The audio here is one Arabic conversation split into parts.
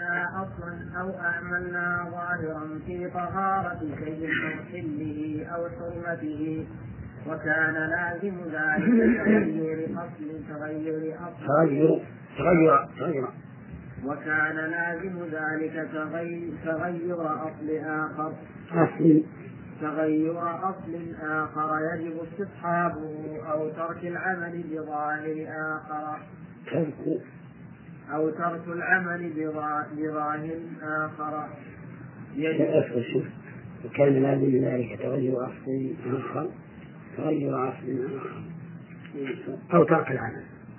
أصلا أو أعملنا ظاهرا في طهارة شيء أو حله أو حرمته، وكان لازم ذلك وكان لازم ذلك تغير أصل آخر يجب استصحابه أو ترك العمل بظاهر آخر وكان لازم ذلك تغير أصل آخر أو ترك العمل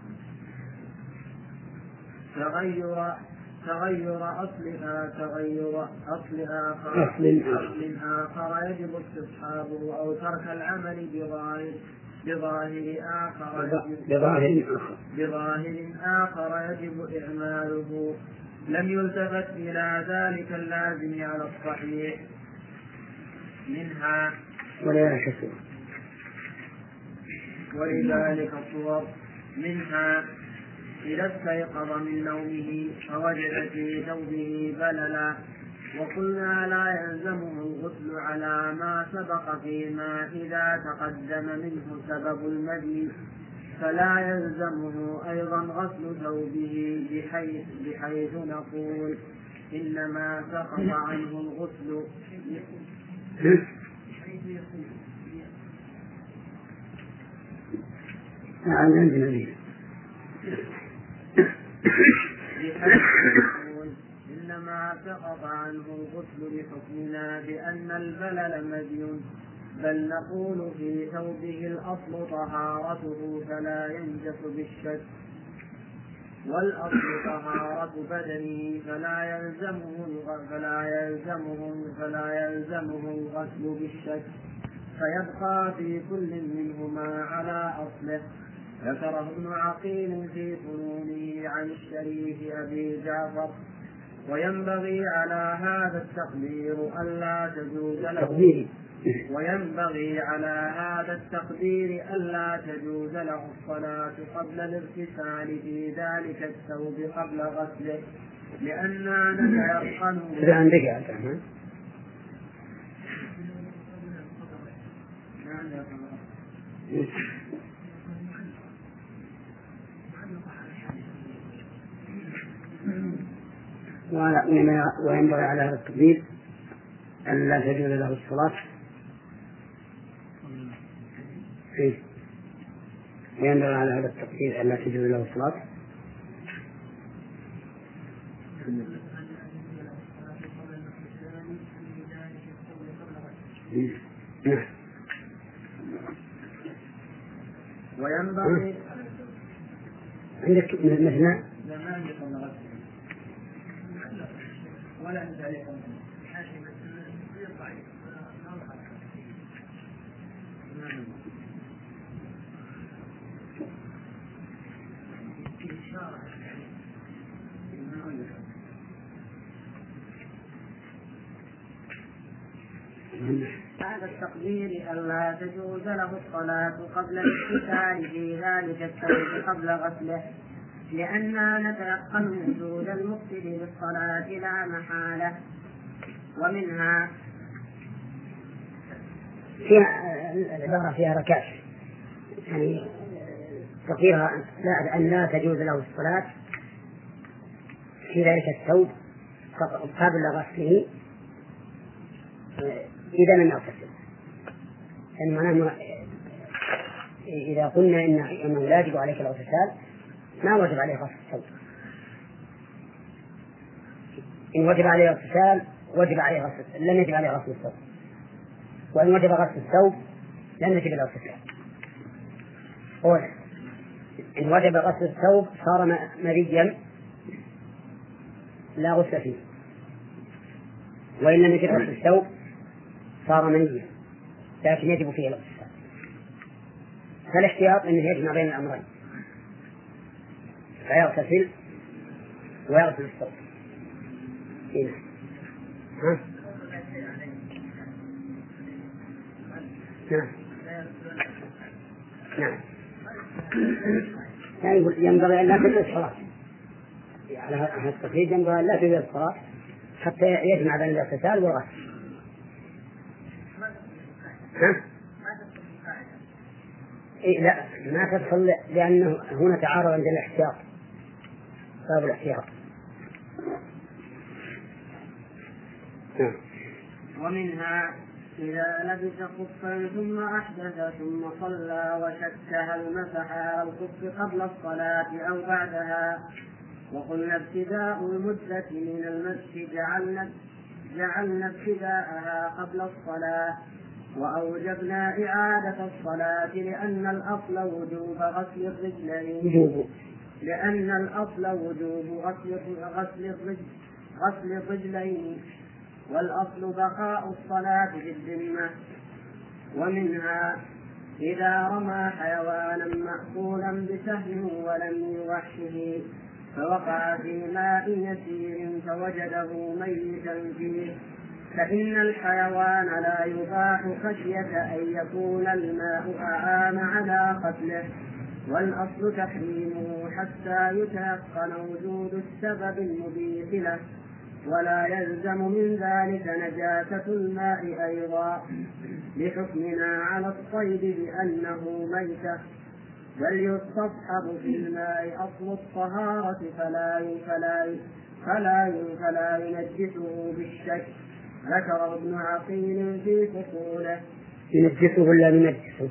تغير أصل آخر يجب استصحابه أو ترك العمل بظاهر آخر يجب إعماله. لم يلتفت إلى ذلك اللازم على الصحيح منها ولذلك صور منها: إذا استيقظ من نومه فوجد في ثوبه بللا، وقلنا لا يلزمه الغسل على ما سبق فيما إذا تقدم منه سبب المدي، فلا يلزمه أيضا غسل ثوبه بحيث نقول إنما سقط عنه الغسل لحكمنا بأن البلل مدي، بل نقول في ثوبه الأصل طهارته فلا ينجس بالشك، والأصل طهارة بدنه فلا يلزمه الغسل بالشك، فيبقى في كل منهما على أصله. ذكره ابن عقيل في فنونه عن الشريف أبي جعفر. وينبغي على هذا التقدير ألا تجوز له الصلاة قبل الاغتسال في ذلك الثوب قبل غسله، لأننا نتيقن وينبغي على هذا التقدير أن لا تجوز له الصلاة وينبغي على هذا التقدير أن لا تجوز له الصلاة وينبغي عندك مثنى ولا ذلك هذا التقدير ألا تجوز له الصلاة قبل الاغتسال في ذلك الثوب قبل غسله، لأننا نتيقن وجود المقصد بالصلاة لا محالة. ومنها العبارة فيها ركاز، يعني تقديرها أن لا تجوز له الصلاة في ذلك الثوب قبل غسله إذا لم يغتسل. يعني معناه إذا قلنا إنه لا يجب عليك الاغتسال ما وجب عليه غسل الثوب، إن وجب عليه الاغتسال لم يجب عليه غسل الثوب، وإن وجب غسل الثوب لم يجب الاغتسال. إن وجب غسل الثوب صار مريا لا غسل فيه، وإن لم يجب غسل الثوب صار منيا لكن يجب فيه الاغتسال. فالاحتياط أنه يجمع بين الأمرين، فيغتسل ويغسل الثوب. نعم. ينبغي أن لا تجوز الصلاة على التقييد جنبها لا تجوز الصلاة حتى يجمع بين الاغتسال والغسل. لا ما تدخل لأنه هنا تعارض عند الاحتياط، باب الاحتياط. ومنها إذا لبس خفا ثم أحدث ثم صلى وشك هل مسح على الخف قبل الصلاة أو بعدها. وقلنا ابتداء المدة من المسح جعلنا ابتداءها قبل الصلاة، وأوجبنا إعادة الصلاة لأن الأصل وجوب غسل الرجلين والأصل بقاء الصلاة بالذمة. ومنها إذا رمى حيوانا مأكولا بسهم ولم يوحشه فوقع في ماء يسير فوجده ميتا فيه، فإن الحيوان لا يباح خشية أن يكون الماء أعان على قتله، والأصل تحريمه حتى يتيقن وجود السبب المبيح له، ولا يلزم من ذلك نجاسة الماء أيضا لحكمنا على الصيد بأنه ميتة، بل يستصحب في الماء أصل الطهارة فلا ينجسه بالشك. ذكر ابن عقيل في فصوله. ينجسه ولا ينجسه؟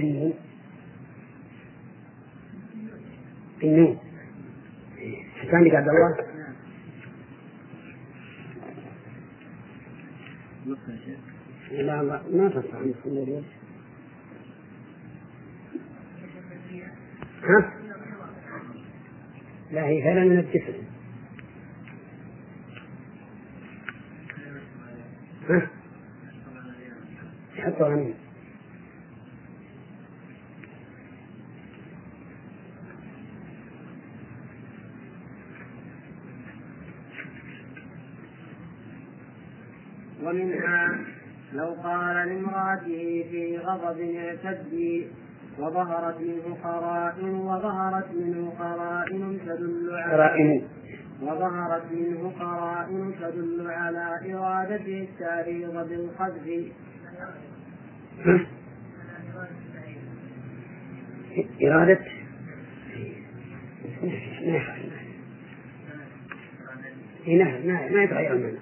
النون كان لك عبد الله. لا ما تصح عن السنة. ها؟ لا هي فعلا من الجسد. ها؟ حطوا عنه. ومنها لو قال لامرأته في غضب اعتدي وظهرت منه قرائن تدل على إرادته التعريض بالقذف. إرادة ما يتغير منه.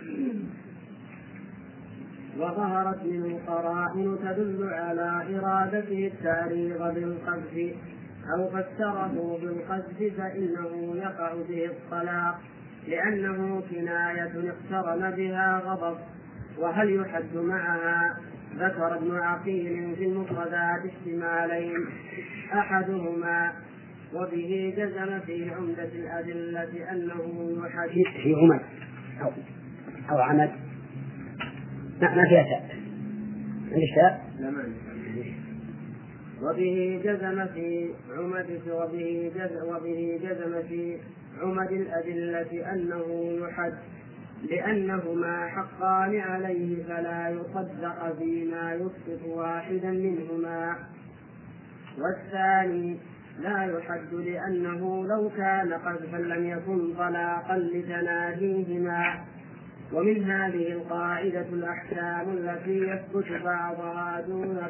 وظهرت منه قرائن تدل على إرادته التعريض بالقذف أو فسره بالقذف فإنه يقع به الطلاق لأنه كناية اقترن بها غضب. وهل يحد معها؟ ذكر ابن عقيل في المفردات احتمالين، أحدهما وبه جزم في عمدة الأدلة أنه يحد في عمد أو عمد. ما فيها شاء وبه جزم في عمد الأدلة أنه يحد لأنهما حقان عليه فلا يصدق فيما يسقط واحدا منهما. والثاني لا يحد لأنه لو كان قذفا لم يكن طلاقا لتناهيهما. ومن هذه القاعدة الأحكام التي يثبت بعضها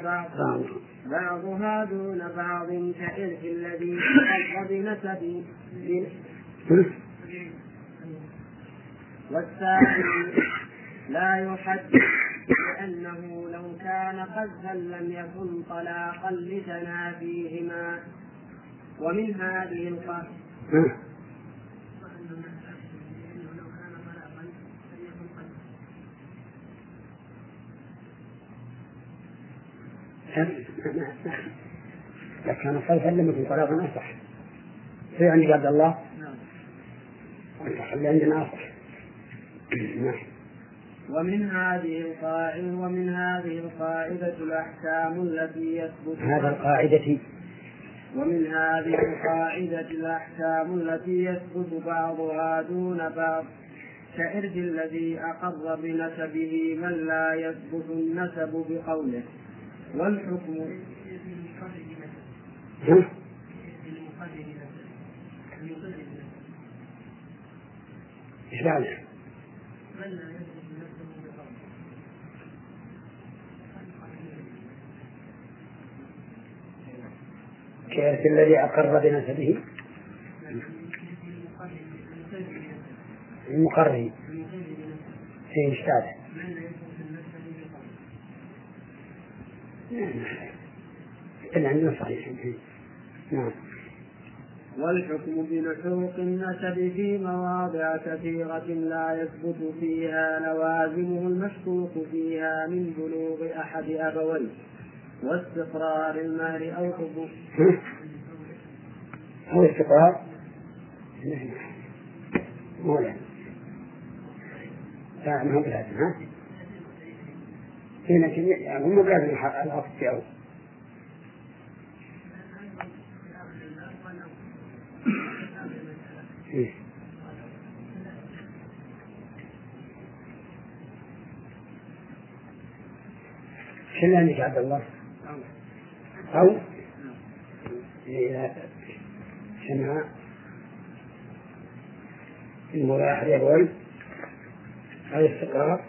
دون بعض كإرث الذي يحظ بنسب. والثاني لا يحد لأنه لو كان قذفا لم يكن طلاقا لتنافيهما. ومن هذه القاعدة كان صيفا لم يكن طلاقا أصح. في عندي عبد الله اللي عندنا أصح. ومن هذه القاعدة الأحكام التي يثبت بعضها دون بعض كإرث الذي أقر بنسبه من لا يثبت النسب بقوله. والحكم إيش معنى؟ كيف الذي أقر بنسبه المقرر في إشكال. إلا عندنا صحيح. نعم. والحكم بلحوق النسب في مواضع كثيرة لا يثبت فيها لوازمه المشكوك فيها من بلوغ أحد أبويه واستقرار المهر أو حبوب أو استقرار مولا لا ما هو بلازم. ها هنا يعني هم بلازم العقد في أول شنو عندك عبد الله؟ أو شنها المراحل يقول أو استقرار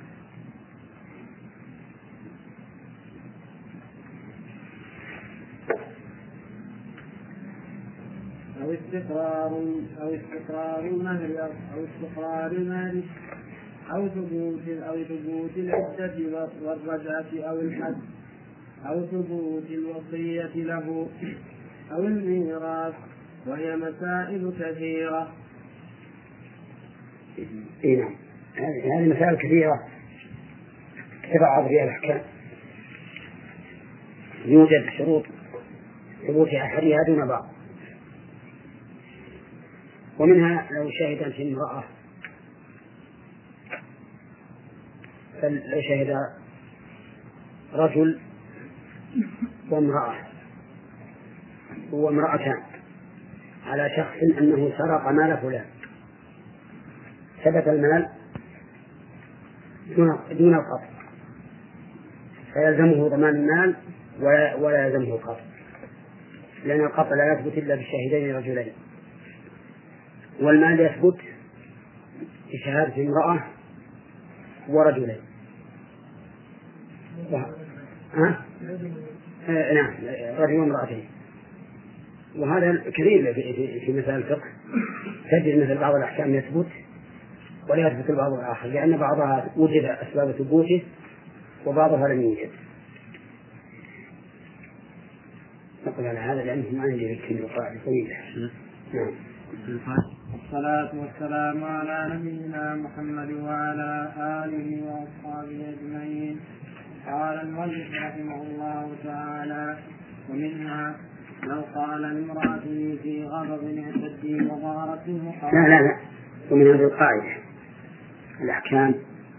أو استقرار المهر أو ثبوت العدة والرجعة أو الحد أو ثبوت الوصية له أو الميراث وهي مسائل كثيرة. نعم هذه مسائل كثيرة تبعض فيها الأحكام يوجد شروط ثبوت أحدها دون بعض ومنها لو شهدت امرأة لو شهد رجل وامرأة وامرأتان على شخص أنه سرق مال فلان ثبت المال دون القطع فيلزمه ضمان المال ولا يلزمه القطع لأن القطع لا يثبت إلا بالشاهدين رجلين والمال يثبت بشهادة امرأة ورجلين. نعم رجل وامرأتين. وهذا كثير في مسائل الفقه تجد مثل بعض الأحكام يثبت ولا يثبت البعض الآخر لأن بعضها وجد أسباب ثبوته وبعضها لم يوجد. نقول على هذا لأنه ما عندي ذكر وقاعدة طويلة. نعم. والصلاة والسلام على نبينا محمد وعلى آله وأصحابه أجمعين. قال المؤلف رحمه الله تعالى: ومنها لو قال لامرأته في غضب اعتدي وظهرت المحرم. لا ومن هذه القاعدة الأحكام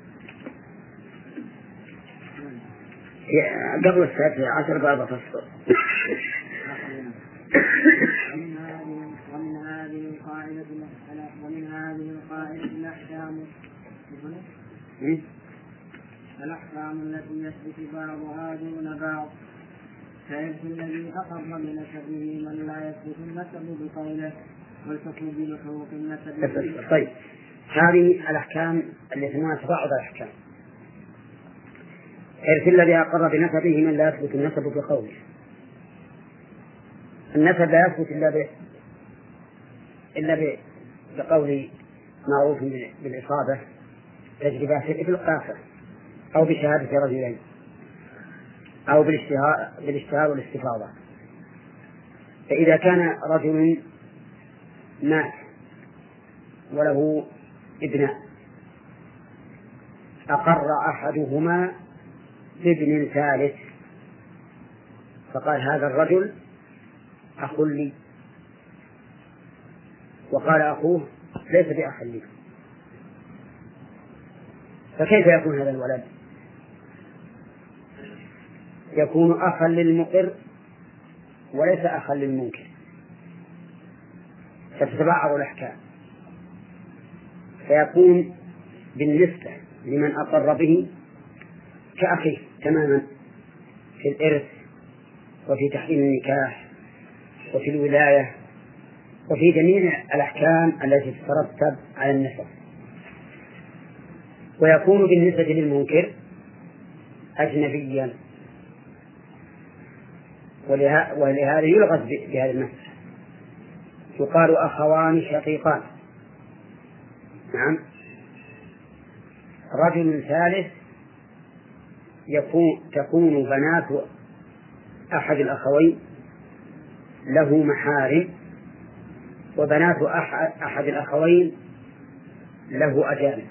قبل 13 باب فصل. ومن هذه القاعدة الأحكام التي يثبت بعضها دون بعض كيف الذي أقر بنسبه من لا يثبت النسب بقوله والحكم بلحوق النسب. طيب هذه الأحكام التي يسمونها تباعد الأحكام. كيف الذي أقر بنسبه من لا يثبت النسب بقوله. النسب لا يثبت إلا بقول معروف بالإصابة تجربة في القافة أو بشهادة رجلين أو بالاشتهار والاستفاضة. فإذا كان رجل مات وله ابناء أقر أحدهما بابن ثالث فقال هذا الرجل أخ لي وقال أخوه ليس بأخ لي فكيف يكون هذا الولد؟ يكون أخا للمقر وليس أخا للمنكر فتتبعض الأحكام فيكون بالنسبة لمن أقر به كأخيه تماما في الإرث وفي تحريم النكاح وفي الولاية وفي جميع الأحكام التي تترتب على النسب ويكون بالنسبة للمنكر أجنبيا، ولهذا يلغز بهذه المسألة. يقال أخوان شقيقان. نعم. رجل ثالث تكون بنات أحد الأخوين له محارم، وبنات أحد الأخوين له أجانب،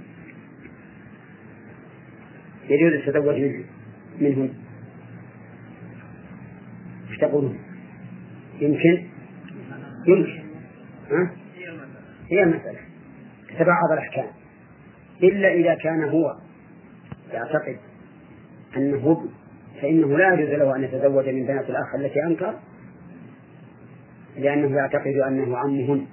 يجوز التزوج منهم. ايش تقولون؟ يمكن هي المسألة تتبعض الأحكام، إلا إذا كان هو يعتقد أنه ابن، فإنه لا يجوز له أن يتزوج من بنات الأخ التي أنكر، لأنه يعتقد أنه عمهن،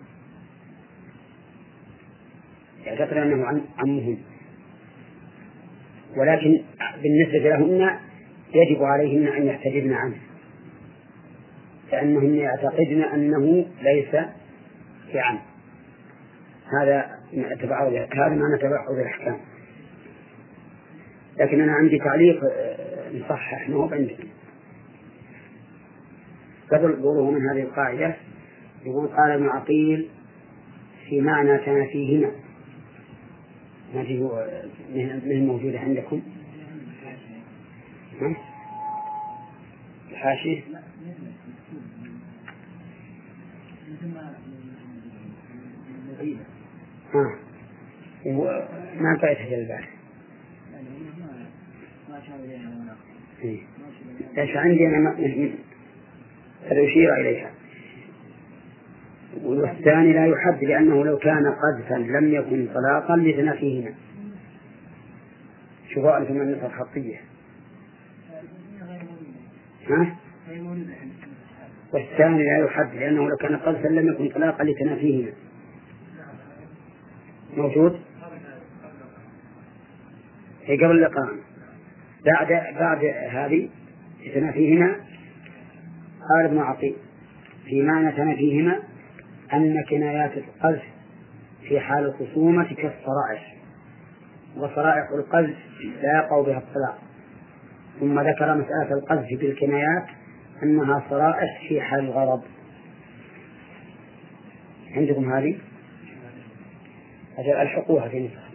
ولكن بالنسبة لهن يجب عليهن أن يحتجبن عنه، لأنهن يعتقدن أنه ليس بعم. هذا معنى تبعض الأحكام. لكن أنا عندي تعليق نصحح نوب عندكم قبل قوله من هذه القاعدة. يقول قال ابن عقيل في معنى كان فيهما، ما فيه من موجودة عندكم الحاشية ما قرأتها جلبان. ليس عندي أنا أشير إليها. والثاني لا يحد، لأنه لو كان قذفا لم يكن طلاقا لزنا فيهما. شوفوا أنتم النصر الخطية. والثاني لا يحد، لأنه لو كان قذفا لم يكن طلاقا لزنا فيهما. موجود في قبل الإقامة. بعد هذه لزنا فيهما قال ابن عقيل في معنى كان فيهما أن كنايات القذف في حال الخصومة كالصرائح، وصرائح القذف لا يقع بها الطلاق. ثم ذكر مسألة القذف بالكنايات أنها صرائح في حال الغضب. عندكم هذه الحقوها في نسخ.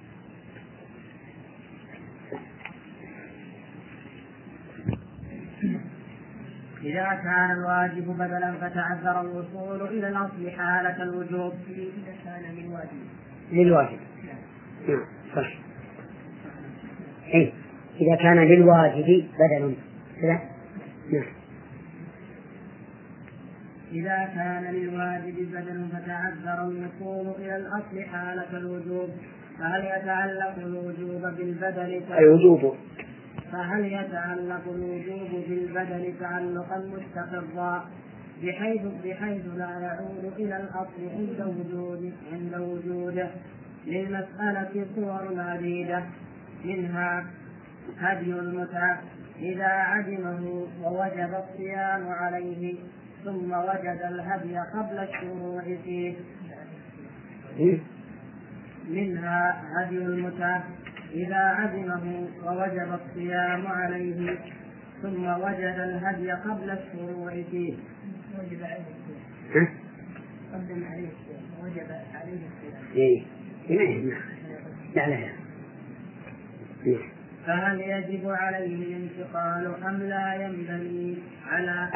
إذا كان الواجب بدلا فتعذر الوصول إلى الأصل حالة الوجوب. إذا كان للواجب نعم صح. إذا كان للواجب بدل نعم. إذا كان للواجب بدل فتعذر الوصول إلى الأصل حالة الوجوب، فهل يتعلق الوجوب بالبدل تعلقا مستقرا بحيث لا يعود إلى الأصل عند وجوده. للمسألة صور عديدة، منها هدي المتع إذا عدمه ووجب الصيام عليه ثم وجد الهدي قبل الشروع فيه. منها هدي المتع إذا عدمه ووجب الصيام عليه ثم وجد الهدي قبل الشروع فيه. وجب عليه الصيام. فهل يجب عليه الانتقال أم لا ينبغي على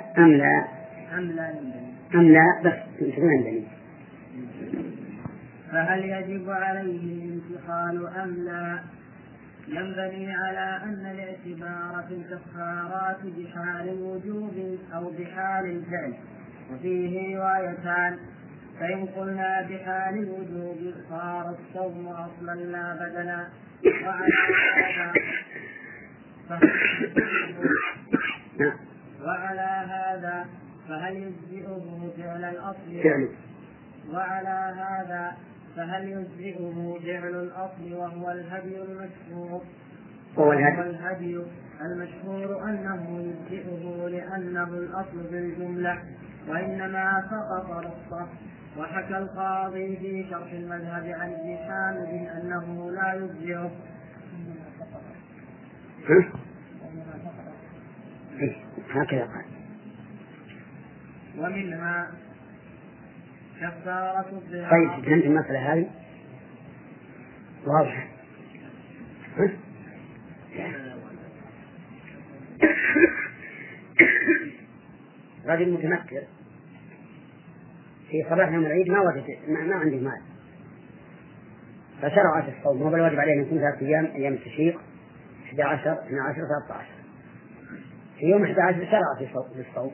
فهل يجب عليه الانتقال أم لا ينبغي على أن الاعتبار في الكفارات بحال الوجوب أو بحال الفعل، وفيه روايتان. فإن قلنا بحال الوجوب صار الصوم أصلا لا بدلا، وعلى هذا فهل يجزئه فعل الأصل وهو الهدي المشهور. الهدي المشهور أنه يجزئه لأنه الأصل بالجملة، وإنما سقط رخصة وحكى القاضي في شرح المذهب عن ابن حامد أنه لا يجزئه. هكذا قال. ومنها كفارة الظهار. طيب فهمت المسألة هذه واضحة؟ رجل متنكر في صباح يوم العيد ما عنده مال، فشرع في الصوم، وهو الواجب عليه أن يكون 3 أيام، أيام التشريق 11 12 13. في يوم 11 شرع في الصوم،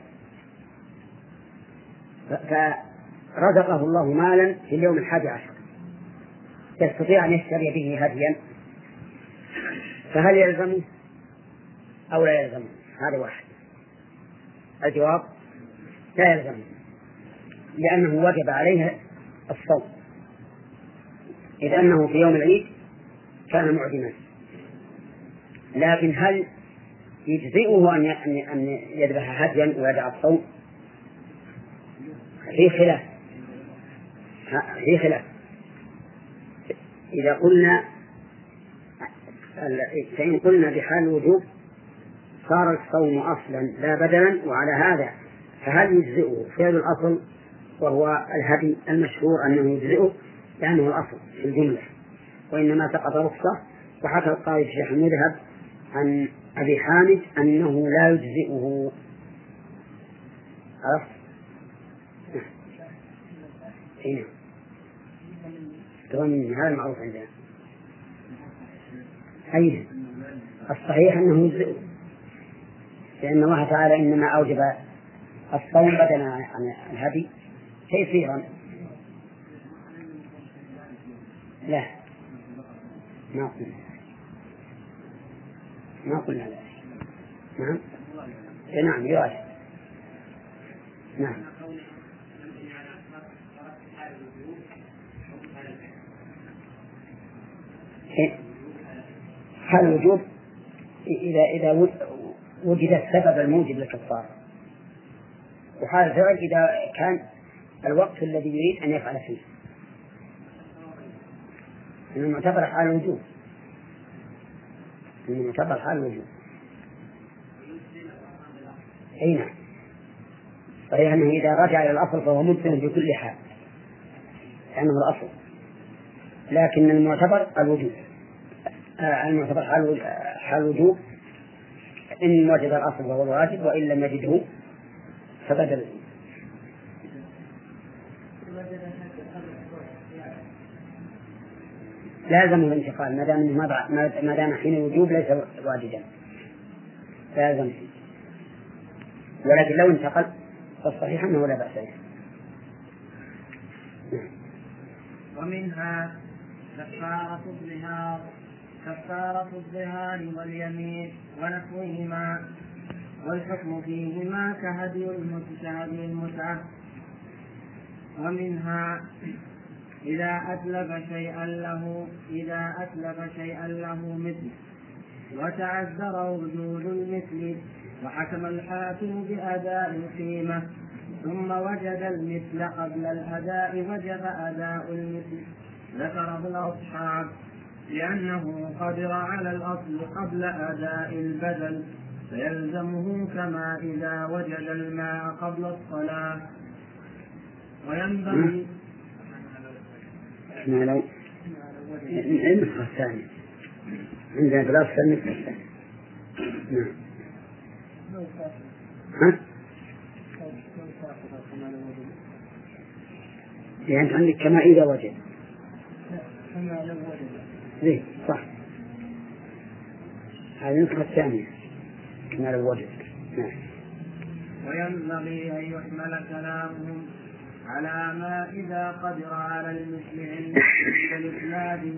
فرزقه الله مالا في اليوم 11 يستطيع أن يشتري به هديا، فهل يلزمه أو لا يلزمه؟ هذا واحد. الجواب لا يلزمه، لأنه وجب عليه الصوم، إذ أنه في يوم العيد كان معدما. لكن هل يجزئه أن يذبح هديا ويدع الصوم؟ في خلاف. إذا قلنا فإن قلنا بحال الوجوب صار الصوم أصلا لا بدلا، وعلى هذا فهل يجزئه فعل الأصل وهو الهدي المشهور أنه يجزئه لأنه الأصل في الجملة، وإنما سقط رخصة. وحكى القاضي في شرح المذهب عن أبي حامد أنه لا يجزئه. عرفت؟ هنا هذا المعروف عندنا. أيه الصحيح أنه يجزئه، لأن الله تعالى إنما أوجب الصوم بدلا عن الهدي تيسيرا. لا ما قلنا لا. نعم يواجه. نعم حال الوجوب إذا وجد السبب الموجب للكفارة، وحال الفعل إذا كان الوقت الذي يريد أن يفعل فيه، إنه معتبر حال الوجوب. أي نعم. صحيح أنه إذا رجع إلى الأصل فهو ممكن بكل حال لأنه الأصل، لكن المعتبر الوجوب، المعتبر حال الوجوب. إن وجد الأصل فهو الواجب، وإن لم يجده فبدل. لازم الانتقال ما دام حين الوجوب ليس واجبا، لازم. ولكن لو انتقل فالصحيح أنه لا بأس به. ومنها كفارة الظهار واليمين ونحوهما، والحكم فيهما كهدي المتعة. ومنها إذا أتلف شيئا له مثل وتعذر وجود المثل وحكم الحاكم بأداء القيمة ثم وجد المثل قبل الأداء وجب أداء المثل، ذكره الأصحاب لأنه قدر على الأصل قبل أداء البدل، فيلزمه كما إذا وجد الماء قبل الصلاة. وينبغي لو النسخة الثانية عندنا دراسة النسخة الثانية. يعني عندك كما إذا وجد. ليه صح، هذه النسخة الثانية كما لو وجد. وينبغي أن يحمل كلامهم على ما إذا قدر على المثل عند الإسناد،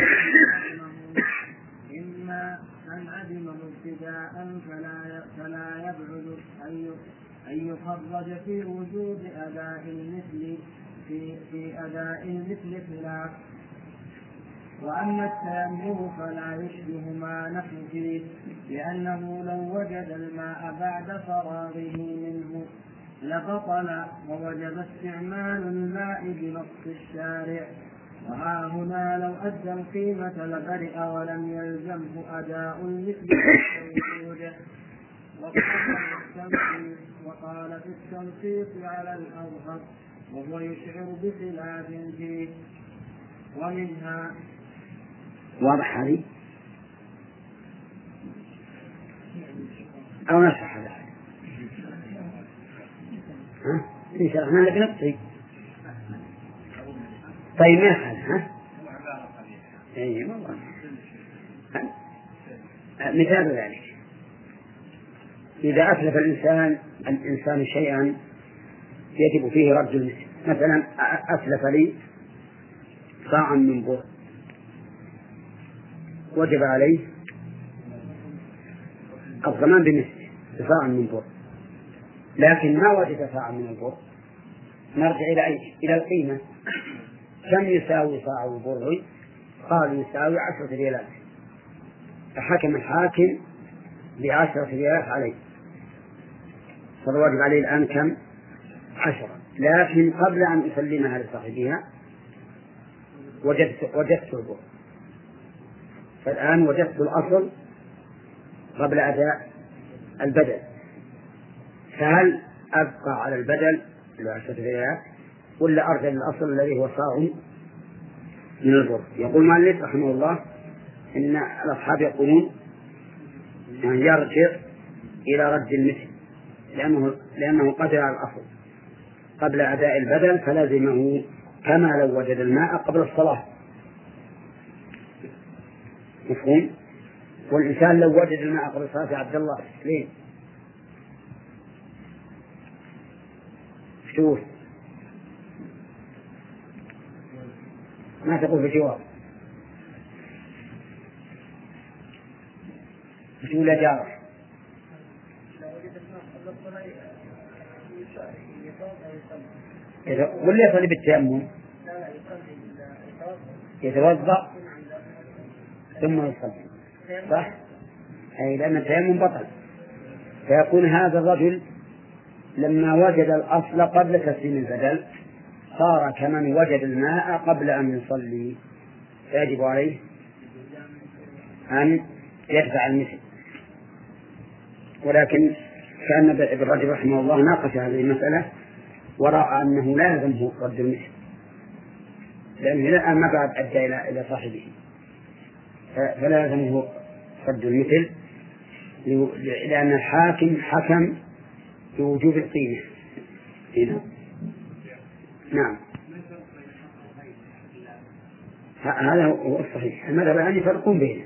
إما أن عدمه ابتداء فلا يبعد أن يخرج في وجود أداء المثل في أداء المثل خلاف. وأما التيمم فلا يشبه ما نحن فيه، لأنه لو وجد الماء بعد فراغه منه لبطل ووجب استعمال الماء بنص الشارع. وها هنا لو أدى القيمة لبرئ ولم يلزمه أداء المثل كوجوده. وقال في التنصيص على الأظهر وهو يشعر بخلاف فيه. ومنها واضح هذه أو نشرح هذا إن شاء الله نبي نبطي. طيب ما هذا أي والله مثال ذلك إذا أتلف الإنسان شيئا يجب فيه رد المثل. مثلا أتلف لي صاعا من بر وجب عليه الضمان بمثله صاعا من بر، لكن ما وجد صاعا من البر نرجع إلى القيمة. كم يساوي صاع البر؟ قال يساوي 10 ريالات، فحكم الحاكم ب10 ريالات عليه، فالواجب عليه الآن كم؟ 10. لكن قبل أن أسلمها لصاحبها وجدت البر، فالآن وجدت الأصل قبل أداء البدل، فهل أبقى على البدل 10 ريالات ولا أرجع للأصل الذي هو صاع من البر؟ يقول مالك رحمه الله إن الأصحاب يقولون يعني يرجع إلى رد المثل لأنه قدر على الأصل قبل أداء البدل، فلازمه كما لو وجد الماء قبل الصلاة. مفهوم؟ والإنسان لو وجد الماء قبل الصلاة يا عبد الله ليه؟ شوف ما تقول في جواب بتقول لا جارة ولا يصلي بالتيمم يتوضأ ثم يصلي صح؟ أي لأن التيمم بطل، فيكون هذا الرجل لما وجد الأصل قبل تسليم البدل صار كمن وجد الماء قبل أن يصلي، فيجب عليه أن يدفع المثل. ولكن كان ابن رجب رحمه الله ناقش هذه المسألة ورأى أنه لا يلزمه رد المثل، لأنه الآن ما بعد أدى إلى صاحبه، فلا يلزمه رد المثل لأن الحاكم حكم بوجوب القيمة هنا. نعم هذا هو الصحيح. المذهبان يفرقون بينهم،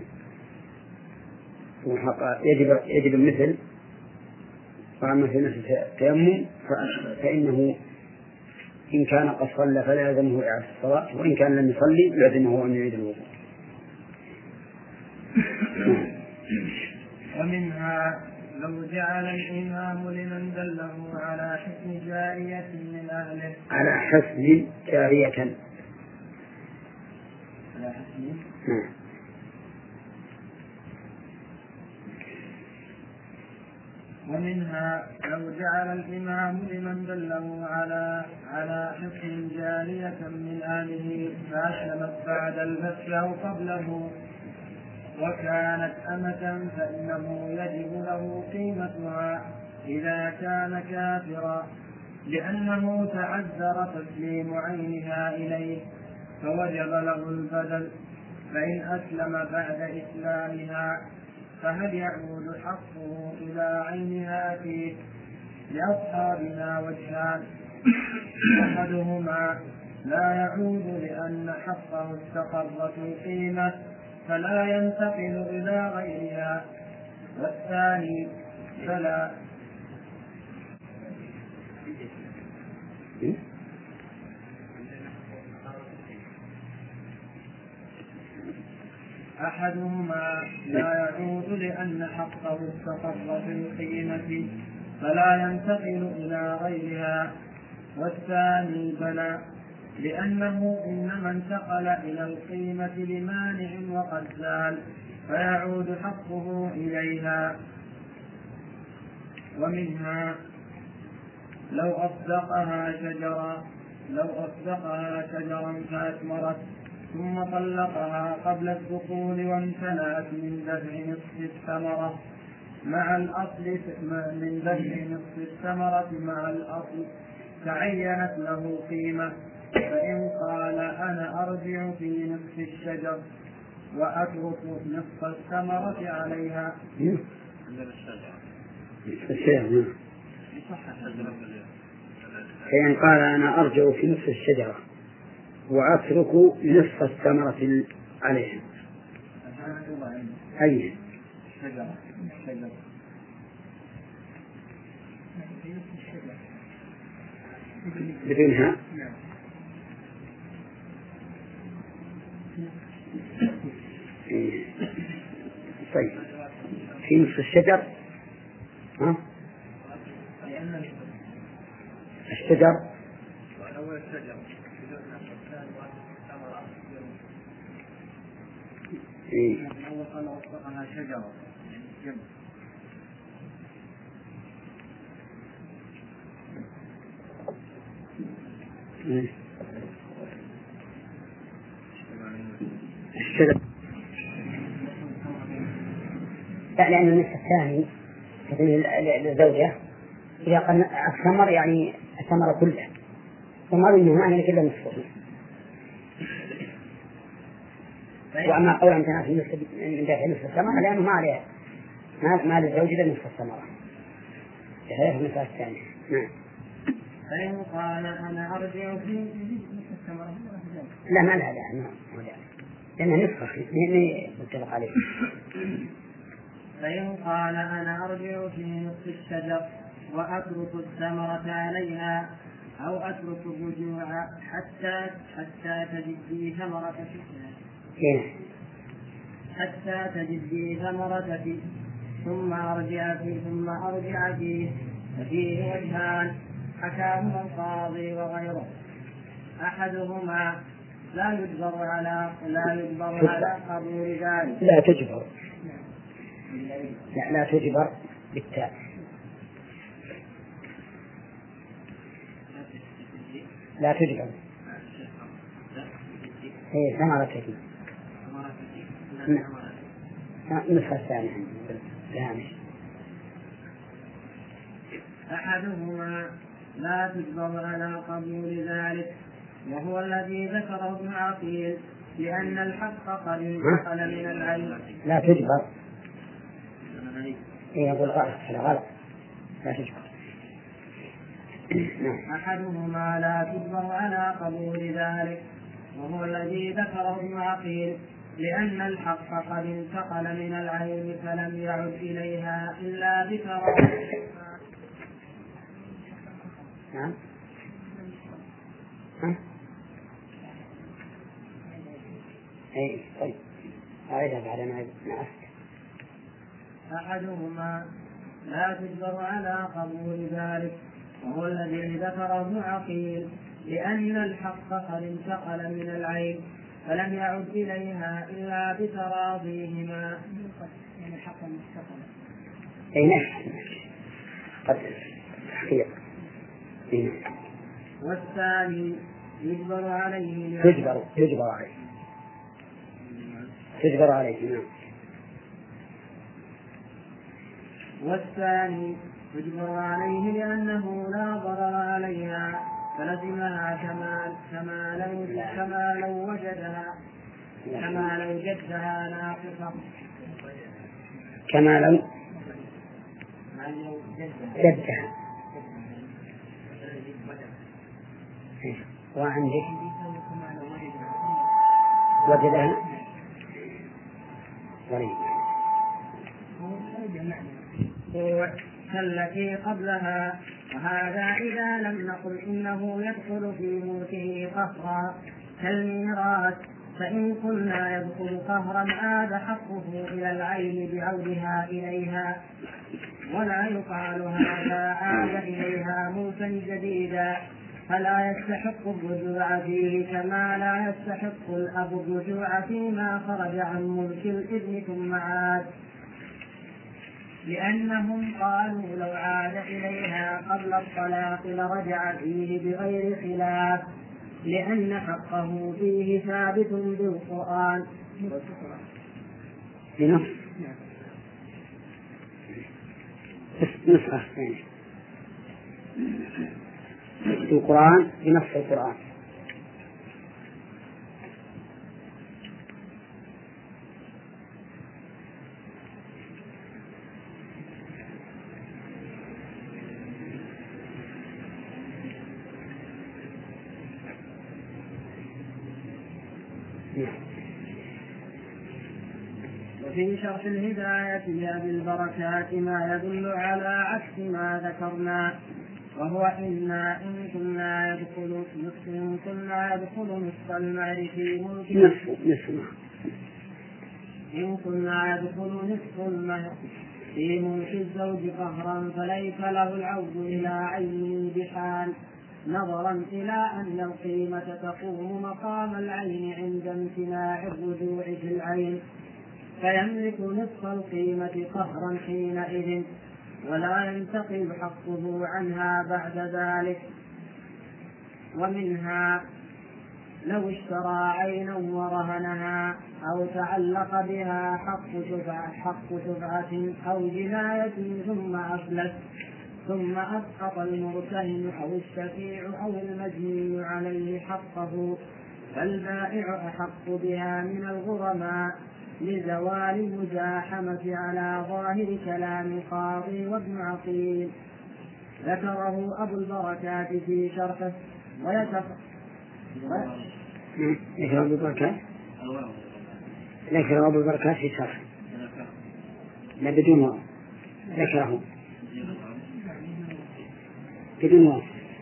يجب المثل، وأما في نفس التيمم فإنه إن كان قد صلى فلا يلزمه إعادة الصلاة، وإن كان لم يصلي يلزمه أن يعيد الوضوء. ومنها لو جعل الإمام لمن دله على حسن جارية من أهله على حسن جارية ومنها لو جعل الإمام لمن دله على حسن جارية من أهله فأسلمت بعد الفتح أو قبله وكانت أمة فإنه يجب له قيمتها إذا كان كافرا، لأنه تعذر تسليم عينها إليه فوجب له البدل. فإن أسلم بعد إسلامها فهل يعود حقه إلى عينها فيه؟ لأصحابنا وجهان، أحدهما لا يعود لأن حقه استقر في القيمة فلا ينتقل إلى غيرها، والثاني فلا. أحدهما لا يعود لأن حقه استقر في القيمة فلا ينتقل إلى غيرها، والثاني بلى، لأنه إنما انتقل إلى القيمة لمانع وقد زال فيعود حقه إليها. ومنها لو أصدقها شجرا فأثمرت ثم طلقها قبل الدخول وامتنعت من دفع نصف الثمرة مع الأصل تعينت له قيمة. فإن قال أنا أرجع في نصف الشجر وأترك نصف الثمرة عليها فإن قال أنا أرجع في نصف الشجرة وأترك نصف الثمرة عليها أي بدونها طيب في نصف الشجر الشجر الشجر لأن النصف الثاني للزوجة إذا قال الثمر يعني الثمر كله ثمر إنه معنى كله نصفه. وأما قول أن تناسي من داخل نصف الثمرة لأنه ما عليه ما للزوجة نصف الثمرة هذا النصف الثاني. نعم. فإن قال أنا أرجع في نصف الثمرة لا ما لها لأنه نصف لأنه متفق عليه. فإن قال أنا أرجع في نصف الشجر وأترك الثمرة عليها أو أترك الرجوع حتى تجدي ثمرة فيه ثم أرجع فيه ففيه وجهان حكاهما القاضي وغيره. أحدهما لا يجبر على قبول ذلك. لا تجبر بالتاء. لا تجبر هي ثمرة كثير نصف الثاني أحدهما لا تجبر على قبول ذلك وهو الذي ذكره ابن عقيل لأن الحق قد انتقل من العين. لا تجبر يقول غلط لا تجبر. أحدهما لا تجبر على قبول ذلك وهو الذي ذكره ابن عقيل لأن الحق قد انتقل من العين فلم يعد إليها إلا بتراضيهما. نعم. طيب أعيدها بعد ما أحدهما لا تجبر على قبول ذلك وهو الذي ذكره ابن عقيل لأن الحق قد انتقل من العين فلم يعد إليها إلا بتراضيهما. يعني الحق انتقل. قد تحقيق. والثاني يجبر عليه. تجبر عليه. نعم. والثاني يجبر عليه لأنه لا ضرر عليها فلزمها كما لو وجدها ناقصة. كما لو جدها. وعندك وجدها كالتي قبلها. وهذا إذا لم نقل إنه يدخل في ملكه قهرا كالميراث. فإن قلنا يدخل قهرا عاد حقه إلى العين بعودها إليها ولا يقال هذا عاد إليها ملكا جديدا فلا يستحق الرجوع فيه كما لا يستحق الأب الرجوع فيما خرج عن ملك الابن ثم عاد. لأنهم قالوا لو عاد إليها قبل الطلاق لرجع فيه بغير خلاف، لأن حقه فيه ثابت بالقرآن. نسخة القرآن بنص القرآن. وفي شرح الهداية لأبي البركات ما يدل على عكس ما ذكرنا، وهو إن كنا يدخل نصف المهر في ملك إن كنا يدخل نصف المهر في ملك الزوج قهرا فليس له العود إلى عين بحال، نظرا إلى أن القيمة تقوم مقام العين عند امتناع الرجوع في العين، فيملك نصف القيمة قهرا حينئذ، ولا ينتقل حقه عنها بعد ذلك. ومنها لو اشترى عينا ورهنها أو تعلق بها حق شفعة أو جناية ثم أسقط المرتهن أو الشفيع أو المجني عليه حقه، فالبائع أحق بها من الغرماء لزوال المزاحمة على ظاهر كلام القاضي وابن عقيل. ذكره أبو البركات في شرحه ذكر أبو البركات في شرحه لا بدون ذكره بدون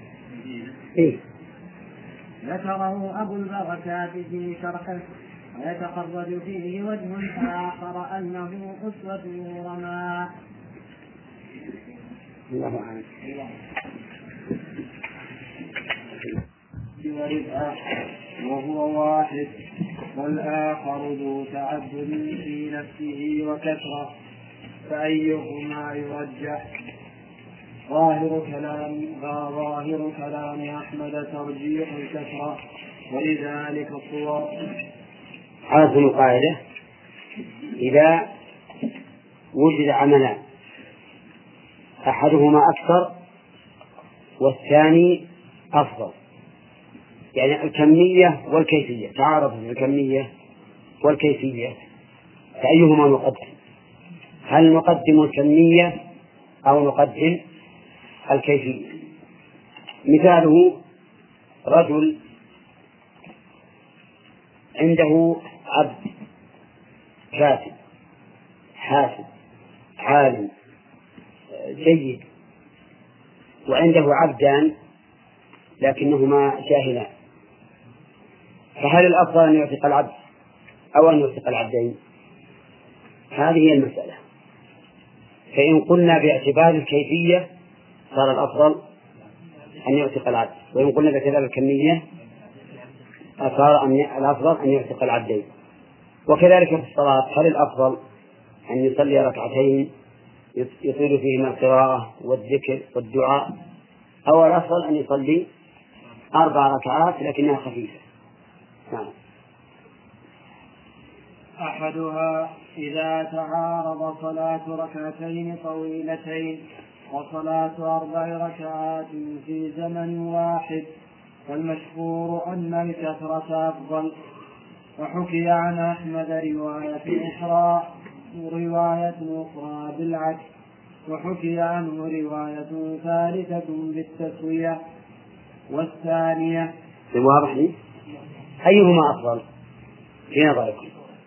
ذكره أبو البركات في شرحه ويتخرج فيه وجه آخر أنه أسوة الغرماء. الله أعلم. وهو واحد والآخر ذو تعدد في نفسه وكثرة، فأيهما يرجح؟ ظاهر كلام أحمد ترجيح الكثرة، ولذلك الصور. هذه القاعدة: إذا وجد عملان أحدهما أكثر والثاني أفضل، يعني الكمية والكيفية تعارض في الكمية والكيفية، فأيهما نقدم؟ هل نقدم الكمية أو نقدم الكيفية؟ مثاله: رجل عنده عبد كاتب حاسب عالم جيد، وعنده عبدان لكنهما جاهلان، فهل الأفضل أن يعتق العبد أو أن يعتق العبدين؟ هذه هي المسألة. فإن قلنا باعتبار الكيفية صار الأفضل أن يعتق العبد، وإن قلنا باعتبار الكمية صار الأفضل أن يعتق العبدين. وكذلك في الصلاة، هل الأفضل أن يصلي ركعتين يطيل فيهما القراءة والذكر والدعاء، أو الأفضل أن يصلي 4 ركعات لكنها خفيفة؟ نعم. أحدها إذا تعارض صلاة ركعتين طويلتين وصلاة 4 ركعات في زمن واحد، فالمشهور أن الكثرة أفضل. وحكي عن أحمد رواية أخرى بالعكس، وحكي عنه رواية ثالثة بالتسوية. والثانية واضح لي؟ أيهما أفضل في نظركم؟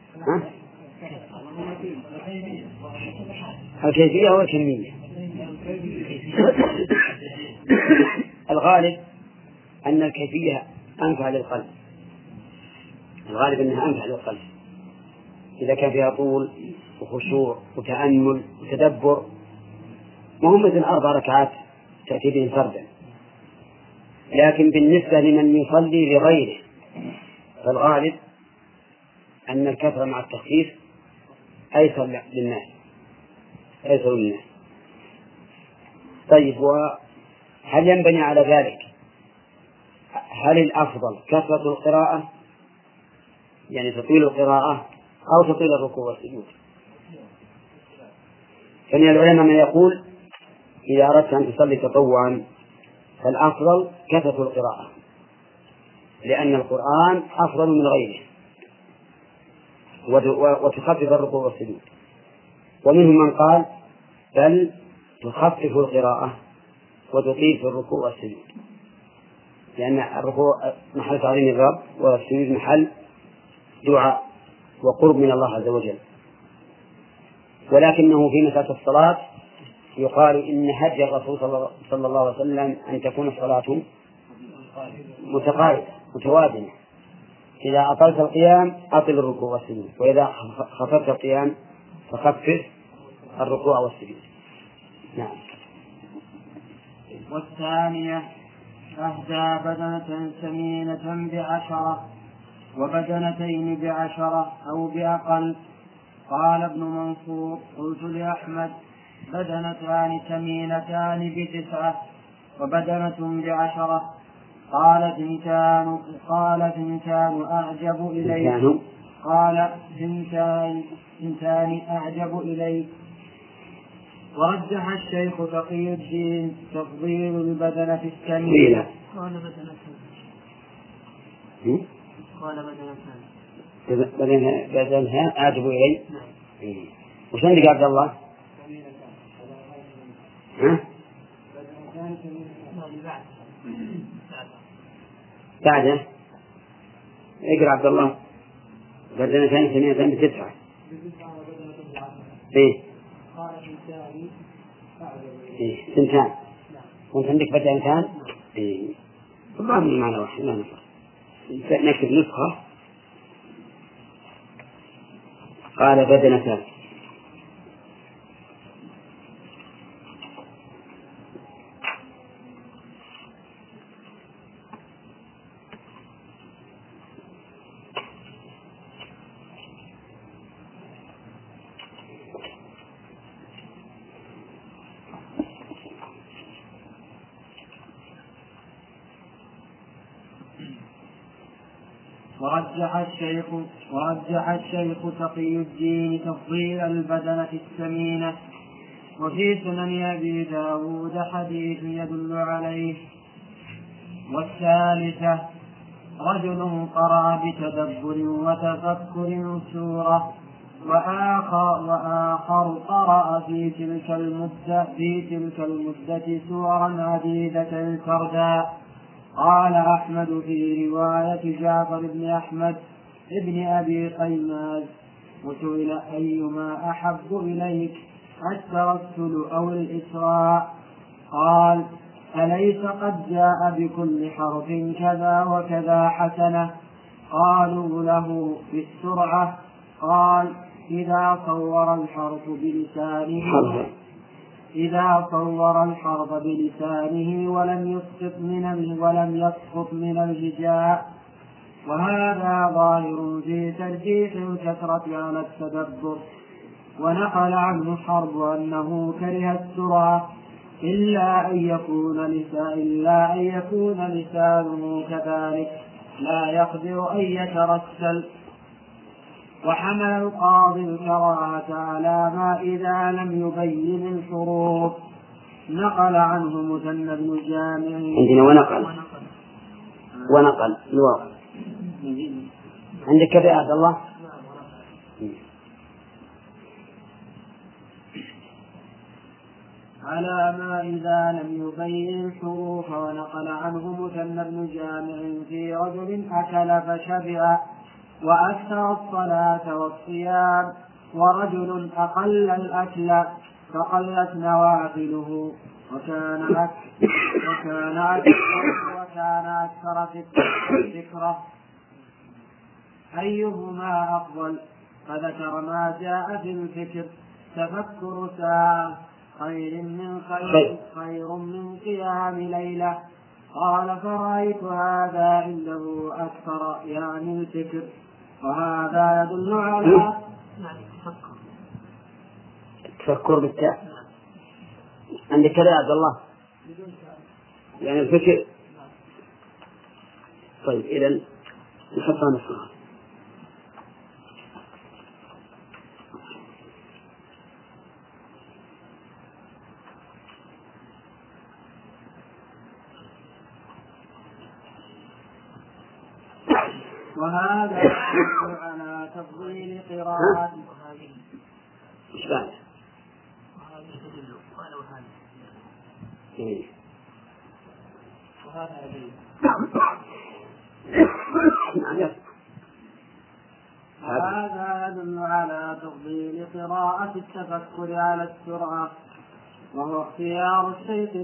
الكيفية أو الكمية؟ الغالب أن الكيفية أنفع للقلب، الغالب أنها أنفع للقلب إذا كان فيها طول وخشوع وتأمل وتدبر، وهم مثل 4 ركعات تأتي بهم فردا. لكن بالنسبة لمن يصلي لغيره فالغالب أن الكثرة مع التخفيف أيسر للناس، أيسر منه. طيب، وهل ينبني على ذلك هل الأفضل كثرة القراءة يعني تطويل القراءة أو تطويل الركوع والسجود؟ فمن العلماء من يقول إذا أردت أن تصلي تطوعا فالأفضل كثرة القراءة لأن القرآن أفضل من غيره وتخفف الركوع والسجود. ومنهم من قال بل تخفف القراءة وتطيل في الركوع والسجود لأن الركوع محل تعظيم الرب والسجود محل دعاء وقرب من الله عز وجل. ولكنه في مسألة الصلاة يقال إن هدي الرسول صلى الله عليه وسلم أن تكون الصلاة متقاربة متوازنة. إذا أطلت القيام أطل الركوع والسجود، وإذا خففت القيام فخفف الركوع والسجود. نعم. والثانية أهدى بدنة ثمينة ب10 وبدنتين ب10 أو بأقل. قال ابن منصور قلت لأحمد بدنتان ثمينتان ب9 وبدنة ب10. قال ثنتان أعجب إلي. قال ثنتان أعجب إلي. ورجح الشيخ تقي الدين تفضيل البدنة الثمينة. قال بدنتان أعجب إلي. وش عندك عبد الله؟ بعده اقرأ عبد الله. بدنتان ثمينتان ب9. ثنتان. وانت عندك بدنتان طبعا من معنى واحد لا نفر. نكتب نسخة. قال بدنتان ورجح الشيخ تقي الدين تفضيل البدنة الثمينة. وفي سنن أبي داود حديث يدل عليه. والثالثة رجل قرأ بتدبر وتفكر سورة وآخر قرأ في تلك المدة سورا عديدة فردا. قال أحمد في رواية جعفر بن أحمد ابن أبي قيماز وسئل أيما أحب إليك الترسل أو الإسراء؟ قال أليس قد جاء بكل حرف كذا وكذا حسنة؟ قالوا له بالسرعة. قال إذا صور الحرف بلسانه ولم يسقط من الهجاء. وهذا ظاهر في ترجيح الكثرة على التدبر. ونقل عنه حرب أنه كره السرعة إلا أن يكون لسانه كذلك لا يقدر أن يترسل. وحمل القاضي الكراهة على ما إذا لم يبين الحروف. نقل عنه مثنى بن جامع عندنا ونقل الواقع عندك كذا يا عبد الله. على ما إذا لم يبين الحروف. ونقل عنه مثنى بن جامع في رجل أكل فشبع وأكثر الصلاة والصيام ورجل أقل الأكل فقلت نوافله وكان أكثر فكرة. أيهما أفضل؟ فذكر ما جاء في الفكر تفكر ساعة خير من قيام ليلة. قال فرأيت هذا عنده أكثر يعني الفكر. وهذا يدل على تفكر بالتاء عندك كذا يا عبد الله يعني الفكر. طيب إذن نحطها نفسها. وهذا يدل على تفضيل قراءة إيش بعد؟ وهذا يدل على تفضيل قراءة التفكر على السرعة، وهو اختيار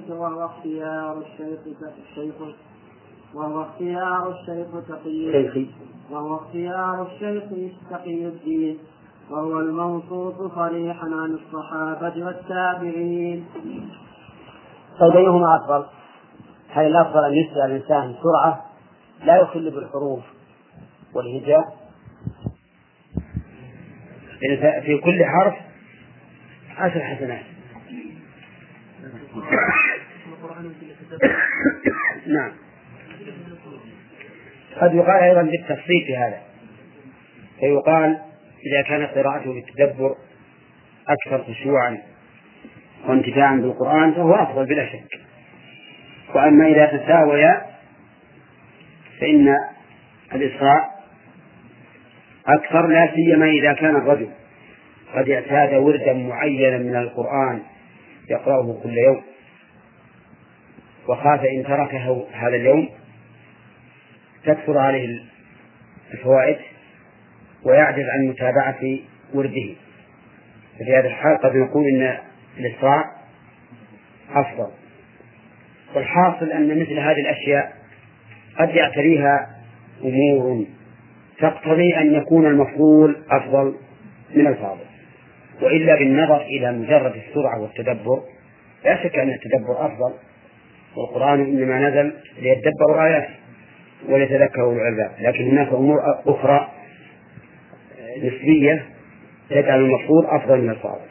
الشيخ تقي الدين، وهو المنصوص صريحا عن الصحابة والتابعين. طيب أيهما أفضل؟ هل الأفضل أن يسرع الإنسان بسرعة لا يخل بالحروف والهجاء في كل حرف 10 حسنات؟ نعم. قد يقال أيضا بالتفصيل في هذا، فيقال إذا كانت قراءته بالتدبر أكثر خشوعا وانتفاعا بالقرآن فهو أفضل بلا شك. وأما إذا تساويا فإن الإسراع أكثر، لا سيما إذا كان الرجل قد اعتاد وردا معينا من القرآن يقرأه كل يوم، وخاف إن تركه هذا اليوم تكثر عليه الفوائد ويعجز عن متابعة ورده. ففي هذا الحال قد نقول إن الإسراع أفضل. والحاصل أن مثل هذه الأشياء قد يعتريها أمور تقتضي أن يكون المفضول أفضل من الفاضل، وإلا بالنظر إلى مجرد السرعة والتدبر لا شك أن التدبر أفضل، والقرآن إنما نزل ليتدبروا آياته وليتذكروا العباد. لكن هناك أمور أخرى نسبية تجعل المفضول أفضل من الفاضل.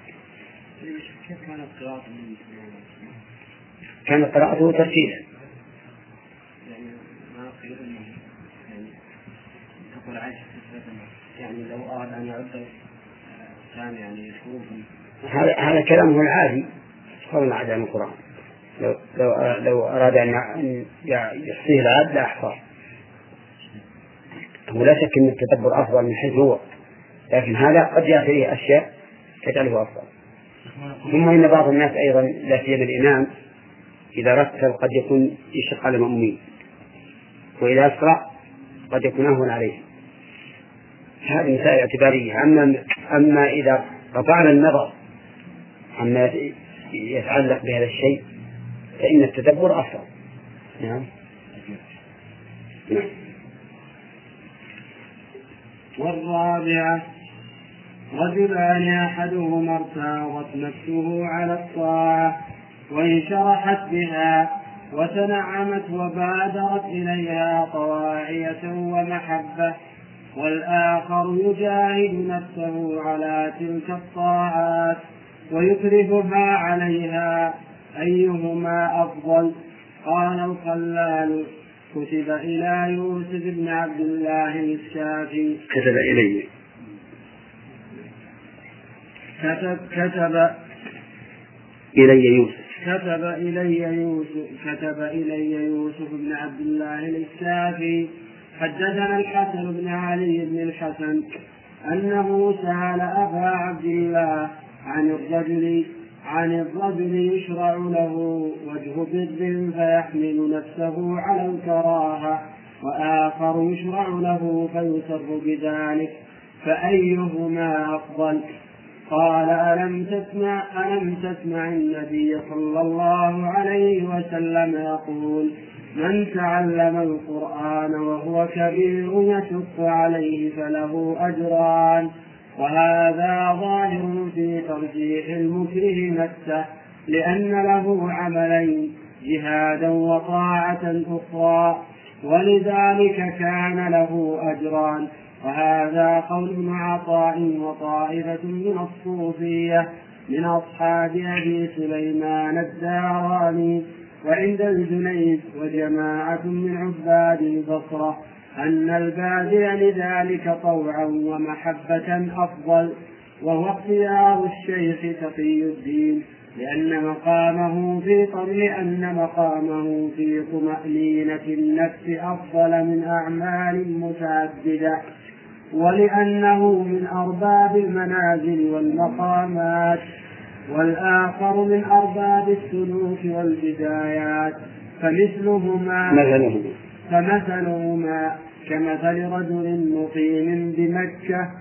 كانت قراءته ترتيلا، يعني لو أراد أن يعد كان يعني هذا كلامه العادي قول عاد عن القرآن. لو أراد أن يحصيه العاد لا أحصاه. هو لا شك أن التدبر أفضل من حيث هو، لكن هذا قد يأتيه أشياء تجعله أفضل. ثم إن بعض الناس أيضا لا سيما الإمام إذا رتب قد يكون يشق على المأمومين، وإذا أسرع قد يكون أهون عليه. هذه مسائل اعتبارية. أما إذا قطعنا النظر عما يتعلق بهذا الشيء فإن التدبر أفضل. نعم. والرابعة رجلان أحدهما ارتاضت نفسه على الطاعة وانشرحت بها وتنعمت وبادرت إليها طواعية ومحبة، والآخر يجاهد نفسه على تلك الطاعات ويكرهها عليها، أيهما أفضل؟ قال الخلال: كتب إلى يوسف بن عبد الله الشافعي. كتب إلي يوسف بن عبد الله الشافعي. حدثنا الحسن بن علي بن الحسن أنه سأل أبا عبد الله عن الرجل يشرع له وجه بر فيحمل نفسه على الكراهة، وآخر يشرع له فيسر بذلك، فأيهما أفضل؟ قال: ألم تسمع النبي صلى الله عليه وسلم يقول: من تعلم القرآن وهو كبير يشق عليه فله أجران. وهذا ظاهر في ترجيح المكره نفسه، لأن له عملين: جهادا وطاعة أخرى، ولذلك كان له أجران. وهذا قول ابن عطاء وطائفة من الصوفية، من أصحاب أبي سليمان الداراني وعند الجنيد وجماعة من عباد البصرة أن البادئ لذلك طوعا ومحبة أفضل، وهو اختيار الشيخ تقي الدين لأن مقامه في طمأنينة النفس أفضل من أعمال متعددة، ولأنه من أرباب المنازل والمقامات، والآخر من أرباب السلوك والبدايات، فمثلهما كمثل رجل مقيم بمكة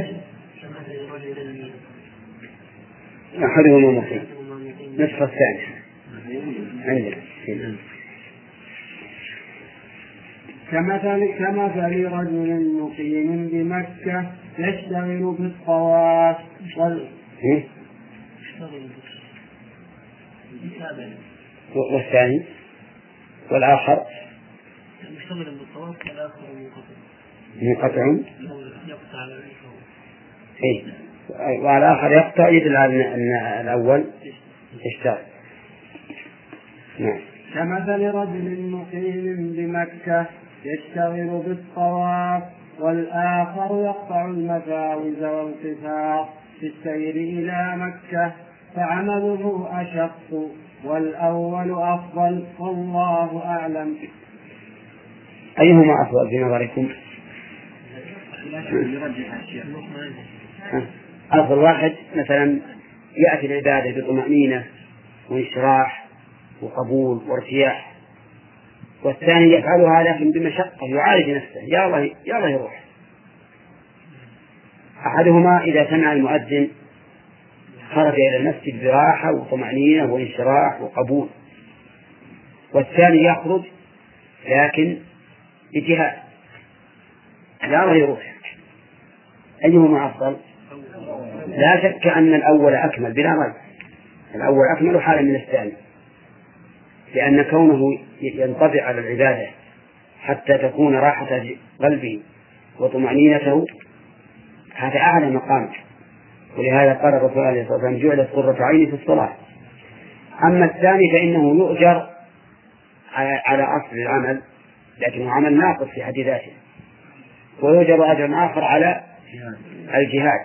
أحدهما مقيم نصف الثاني عندنا كمثل رجل مقيم بمكة يشتغل بالطواف والثاني والآخر يشتغل بالطواف والآخر منقطع والآخر يقطع يدل على أن الأول يشتغل. كمثل رجل مقيم بمكة يشتغل بالطواف والآخر يقطع المفاوز والقفار في السير إلى مكة، فعمله أشق والأول أفضل، والله أعلم. أيهما أفضل في نظركم؟ أفضل واحد مثلا يأتي العبادة بطمأنينة وانشراح وقبول وارتياح، والثاني يفعلها لكن بمشقة يعالج نفسه يا الله يروح. أحدهما إذا سمع المؤذن خرج إلى المسجد براحة وطمأنينة وانشراح وقبول، والثاني يخرج لكن بجهاد يا الله يروح. أيهما أفضل؟ لا شك أن الأول أكمل بلا ريب، الأول أكمل حالا من الثاني، لأن كونه ينطبع على العبادة حتى تكون راحة قلبه وطمأنينته هذا أعلى مقام، ولهذا قال الرسول عليه الصلاة والسلام جعلت قرة عيني في الصلاة. أما الثاني فإنه يؤجر على أصل العمل لكنه عمل ناقص في حد ذاته، ويؤجر أجر آخر على الجهاد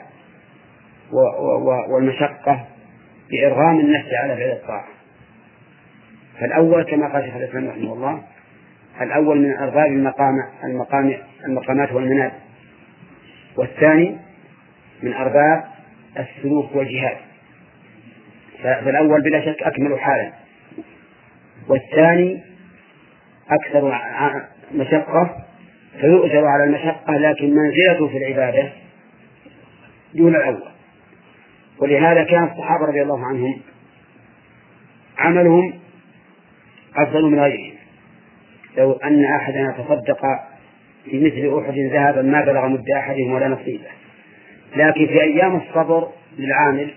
والمشقة بإرغام النفس على فعل الطاعة. فالأول كما قال شيخ الإسلام رحمه الله الأول من أرباب المقامات والمنازل، والثاني من أرباب السلوك والجهاد، فالأول بلا شك أكمل حالا، والثاني أكثر مشقة فيؤجر على المشقة لكن منزلته في العبادة دون الأول. ولهذا كان الصحابة رضي الله عنهم عملهم أفضل من غيرهم. لو أن أحدنا تصدق في مثل أحد ذهبا ما بلغ مد أحدهم ولا نصيبه، لكن في أيام الصبر للعامل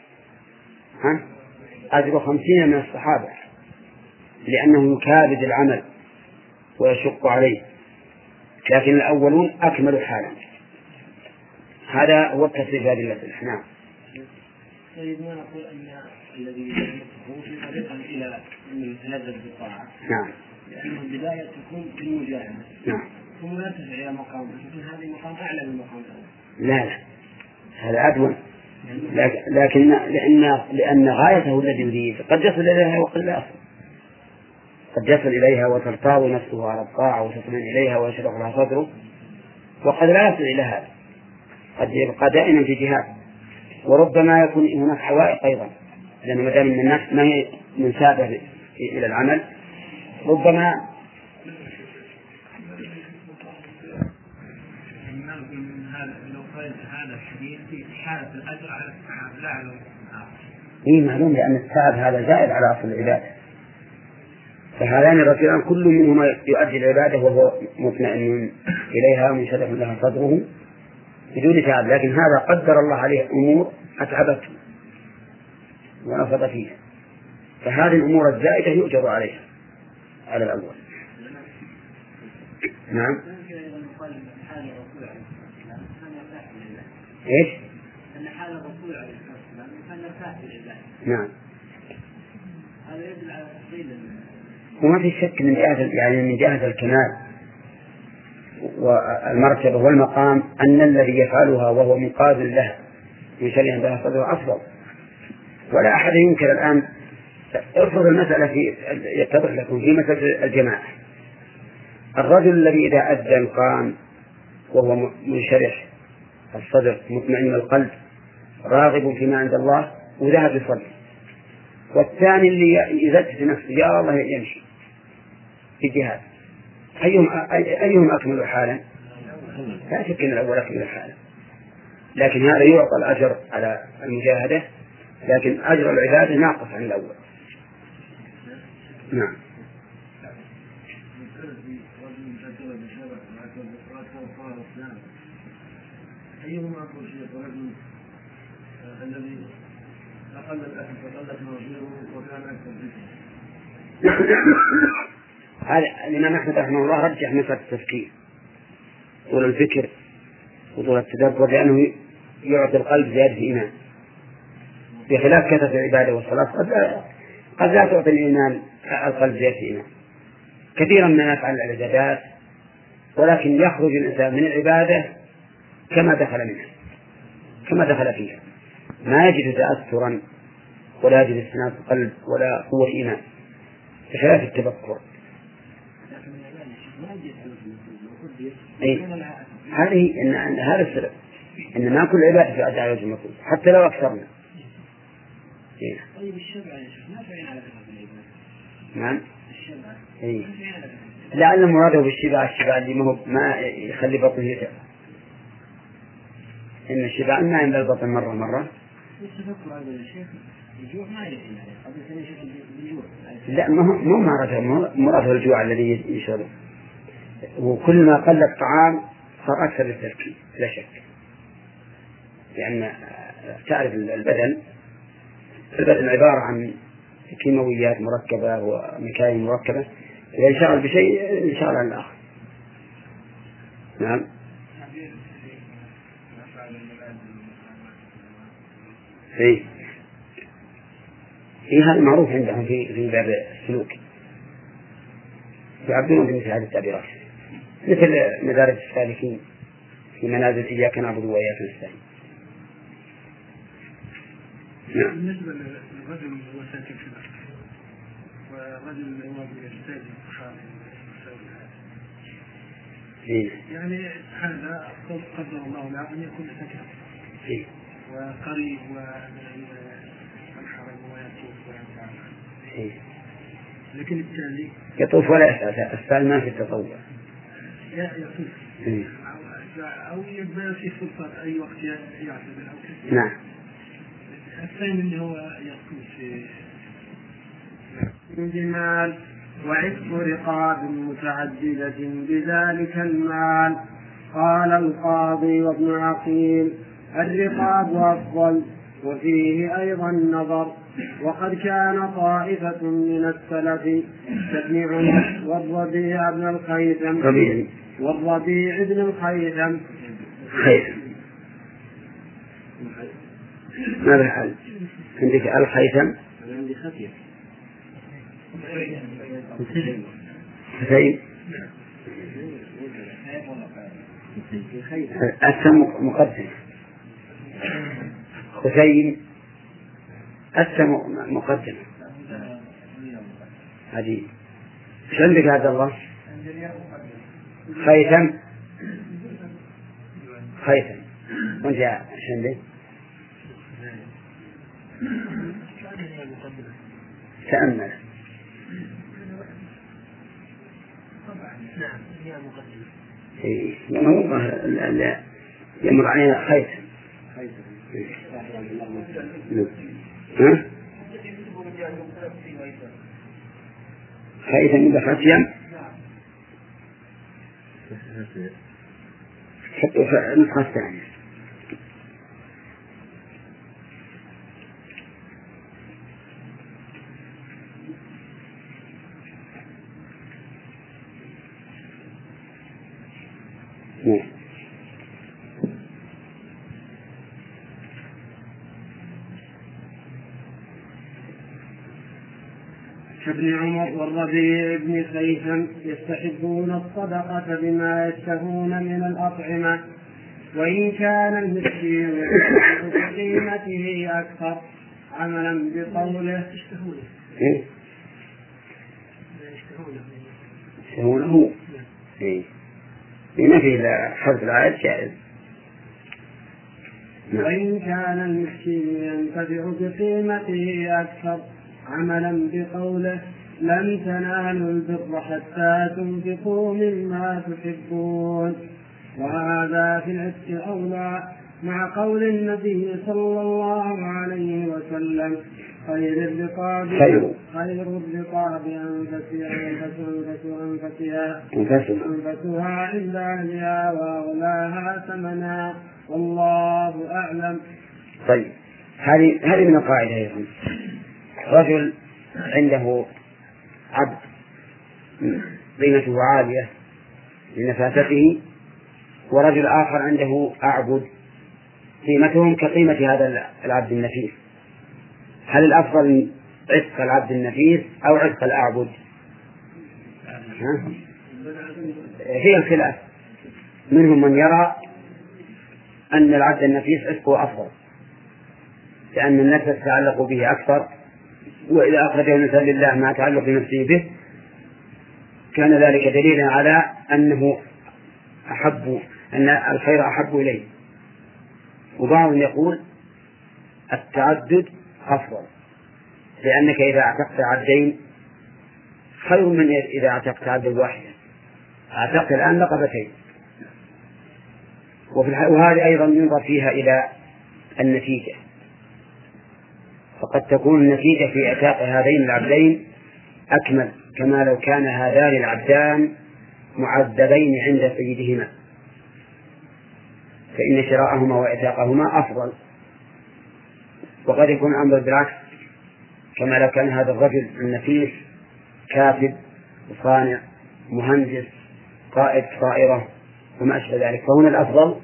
أجر 50 من الصحابة، لأنه يكابد العمل ويشق عليه، لكن الأولون أكملوا حالا. هذا هو التفسير في هذه المسألة. نعم. سيدنا نقول أن الذي يمسه في طريقا إلى أن يتلذذ بالطاعة. نعم. لأن البداية تكون بالمجاهدة. نعم. ثم يرتفع إلى مقام، لكن هذا المقام أعلى من المقام الأول. لا هذا أدون، لكن لأن غايته الذي يريد قد يصل إليها وقد لا يصل، قد يصل إليها وترتاض نفسه على الطاعة وتطمئن إليها ويشرح لها صدره، وقد لا يصل إلى هذا، قد يبقى دائما في جهاد، وربما يكون هناك حوائق أيضا، لأن ما دام النفس ما هي منسابة إلى العمل ربما هذا الحديث في حالة الأجر على التعب لا على التعب. معلوم لأن التعب هذا زائد على أصل العبادة، فهذان الرجلان كل منهما يؤدي العبادة وهو مطمئن إليها منشرح لها صدره بدون تعب، لكن هذا قدر الله عليه أمور أتعبته ونفض فيها، فهذه الأمور الزائدة يؤجر عليها على الأول. نعم. إيش؟ أن حال الرسول عليه الصلاة والسلام كان يرتاح نعم. هذا يدل على تفضيل. وما في شك من جهة الكمال والمرتبة والمقام أن الذي يفعلها وهو منقاذ له من شر عندها صدره أفضل. ولا أحد ينكر الآن. افرض المسألة يتضح لكم في مسألة الجماعة. الرجل الذي إذا أذن قام وهو منشرح الصدر مطمئن القلب راغب فيما عند الله وذهب يصلي، والثاني اللي يزكي في نفسه يا الله يمشي في جهاد، أيهم أكمل حالا؟ لا شك أن الأول أكمل حالا، لكن هذا يعطى الأجر على المجاهدة، لكن أجر العبادة ناقص عن الأول. نعم. أيهما أفضل شيء؟ الرجل الذي أقل الأكل فقلت موازينه وكان أكثر ذكر. هذا الإمام أحمد رحمه الله رجح مسألة التفكير طول الفكر وطول التدبر، لأنه يعطي القلب زيادة إيمان، بخلاف كثرة العبادة والصلاة قد لا تعطي الإيمان القلب زيادة إيمان. كثيرا ما نفعل العبادات ولكن يخرج الإنسان من العبادة كما دخل منها، كما دخل فيها، ما يجد تأثرا ولا يجد استناد قلب ولا قوة إيمان، بخلاف التفكر. هذه إن هذا السبب إن ما كل عبادة في أداء وجه المطلوب حتى لو أكثرنا. طيب الشبع يا شيخ ما تعين على كثرة العبادة. نعم. الشبع. لعل مراده بالشبع اللي ما يخلي بطنه يتعب. إن الشبع ما يملأ البطن مرة. التفكر هذا يا شيخ الجوع ما يعين عليه، قد يكون يشغل بالجوع. لا مو مراده الجوع الذي يشغله، وكل ما قل الطعام صار أكثر للتركيز لا شك، لأن تعرف البدن عبارة عن كيماويات مركبة ومكاين مركبة، إذا انشغل بشيء انشغل عن الآخر. نعم. هذا معروف عندهم في باب السلوك، يعبرون بمثل هذه التعبيرات، مثل مدارج السالكين في منازل إياك نعبد وإياك نستعين. نعم. بالنسبة للرجل هو ساكن في الأرض والرجل هو يحتاج الفخار يعني هذا قدر الله له أن يكون ساكنا وقريب والحرم ويطوف ويسعى، لكن التالي يطوف ولا يسعى، السعي ما في التطوع. يطوف أو يبقى في فرصة أي وقت يعتمد أو كذا. نعم. الثاني اللي هو يطوف الجمال وعتق رقاب متعددة بذلك المال. قال القاضي وابن عقيل الرقاب أفضل، وفيه أيضا نظر، وقد كان طائفة من السلف تبنع والربيع بن الخيثم ماذا الحل؟ عندك الخيثم عندي خفيف حسين السم مقدم، حسين السم مقدم. هذه ايش عندك هذا الله؟ خيثم وانت ايش عندك؟ تأمل. يمر علينا خيثم. خيثم بخشيم حطوا في النسخة الثانية. كابن عمر والربيع بن خيثم يستحبون الصدقة بما يشتهون من الأطعمة، وإن كان المسكين بقيمته أكثر، عملا بقوله يشتهونه ما فيه حرف العائد جائز. وإن كان المسكين ينتفع بقيمته أكثر، عملا بقوله لن تنالوا البر حتى تنفقوا مما تحبون، وهذا في العتق أولى، مع قول النبي صلى الله عليه وسلم خير الرقاب أنفسها عند أهلها وأغلاها ثمنا، والله أعلم. طيب، هذه من القاعدة أيضا. رجل عنده عبد قيمته عالية لنفاسته، ورجل آخر عنده أعبد قيمتهم كقيمة هذا العبد النفيس، هل الأفضل عتق العبد النفيس أو عتق الأعبد؟ هي الخلاف. منهم من يرى أن العبد النفيس عتقه أفضل، لأن النفس تتعلق به أكثر، وإذا أخرجه الإنسان لله مع تعلق نفسه به كان ذلك دليلا على أنه أن الخير أحب إليه. وبعضهم يقول التعدد أفضل، لأنك إذا اعتقت عبدين خير من إذا اعتقت عبد واحدا. اعتقت الآن رقبتين. وهذه أيضا ينظر فيها إلى النتيجة، فقد تكون النتيجة في اعتاق هذين العبدين أكمل، كما لو كان هذان العبدان معذبين عند سيدهما، فإن شراءهما واعتاقهما أفضل. وقد يكون الأمر بالعكس، كما لو كان هذا الرجل النفيس كاتب وصانع مهندس قائد طائرة وما أشبه ذلك، فهنا الأفضل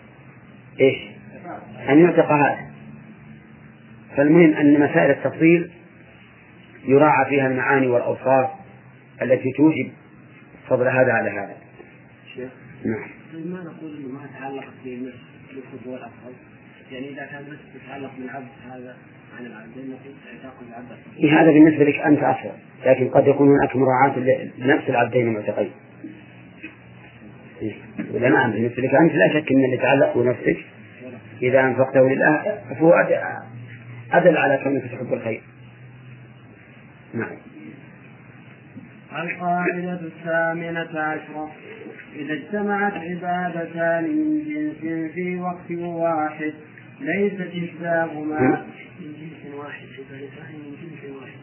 أن يعتق هذا. فالمهم أن مسائل التفصيل يراعى فيها المعاني والأوصاف التي توجب فضل هذا على هذا. نعم. ما نقول إنه ما يتعلق بالنسبة هو الأفضل، يعني إذا كان بس يتعلق بالعبد هذا عن العبد نقول اعتاق العبد. هذا بالنسبة لك أنت أفضل، لكن قد يكون هناك مراعاة لنفس العبدين المعتقين. ولا نعم، بالنسبة لك أنت لا شك أن اللي يتعلق بنفسك إذا أنفقته لله فهو أدل على كونك تحب الخير. نعم. القاعدة 18: إذا اجتمعت عبادتان من جنس في وقت واحد ليست إحداهما من جنس واحد، عبادتان من جنس واحد.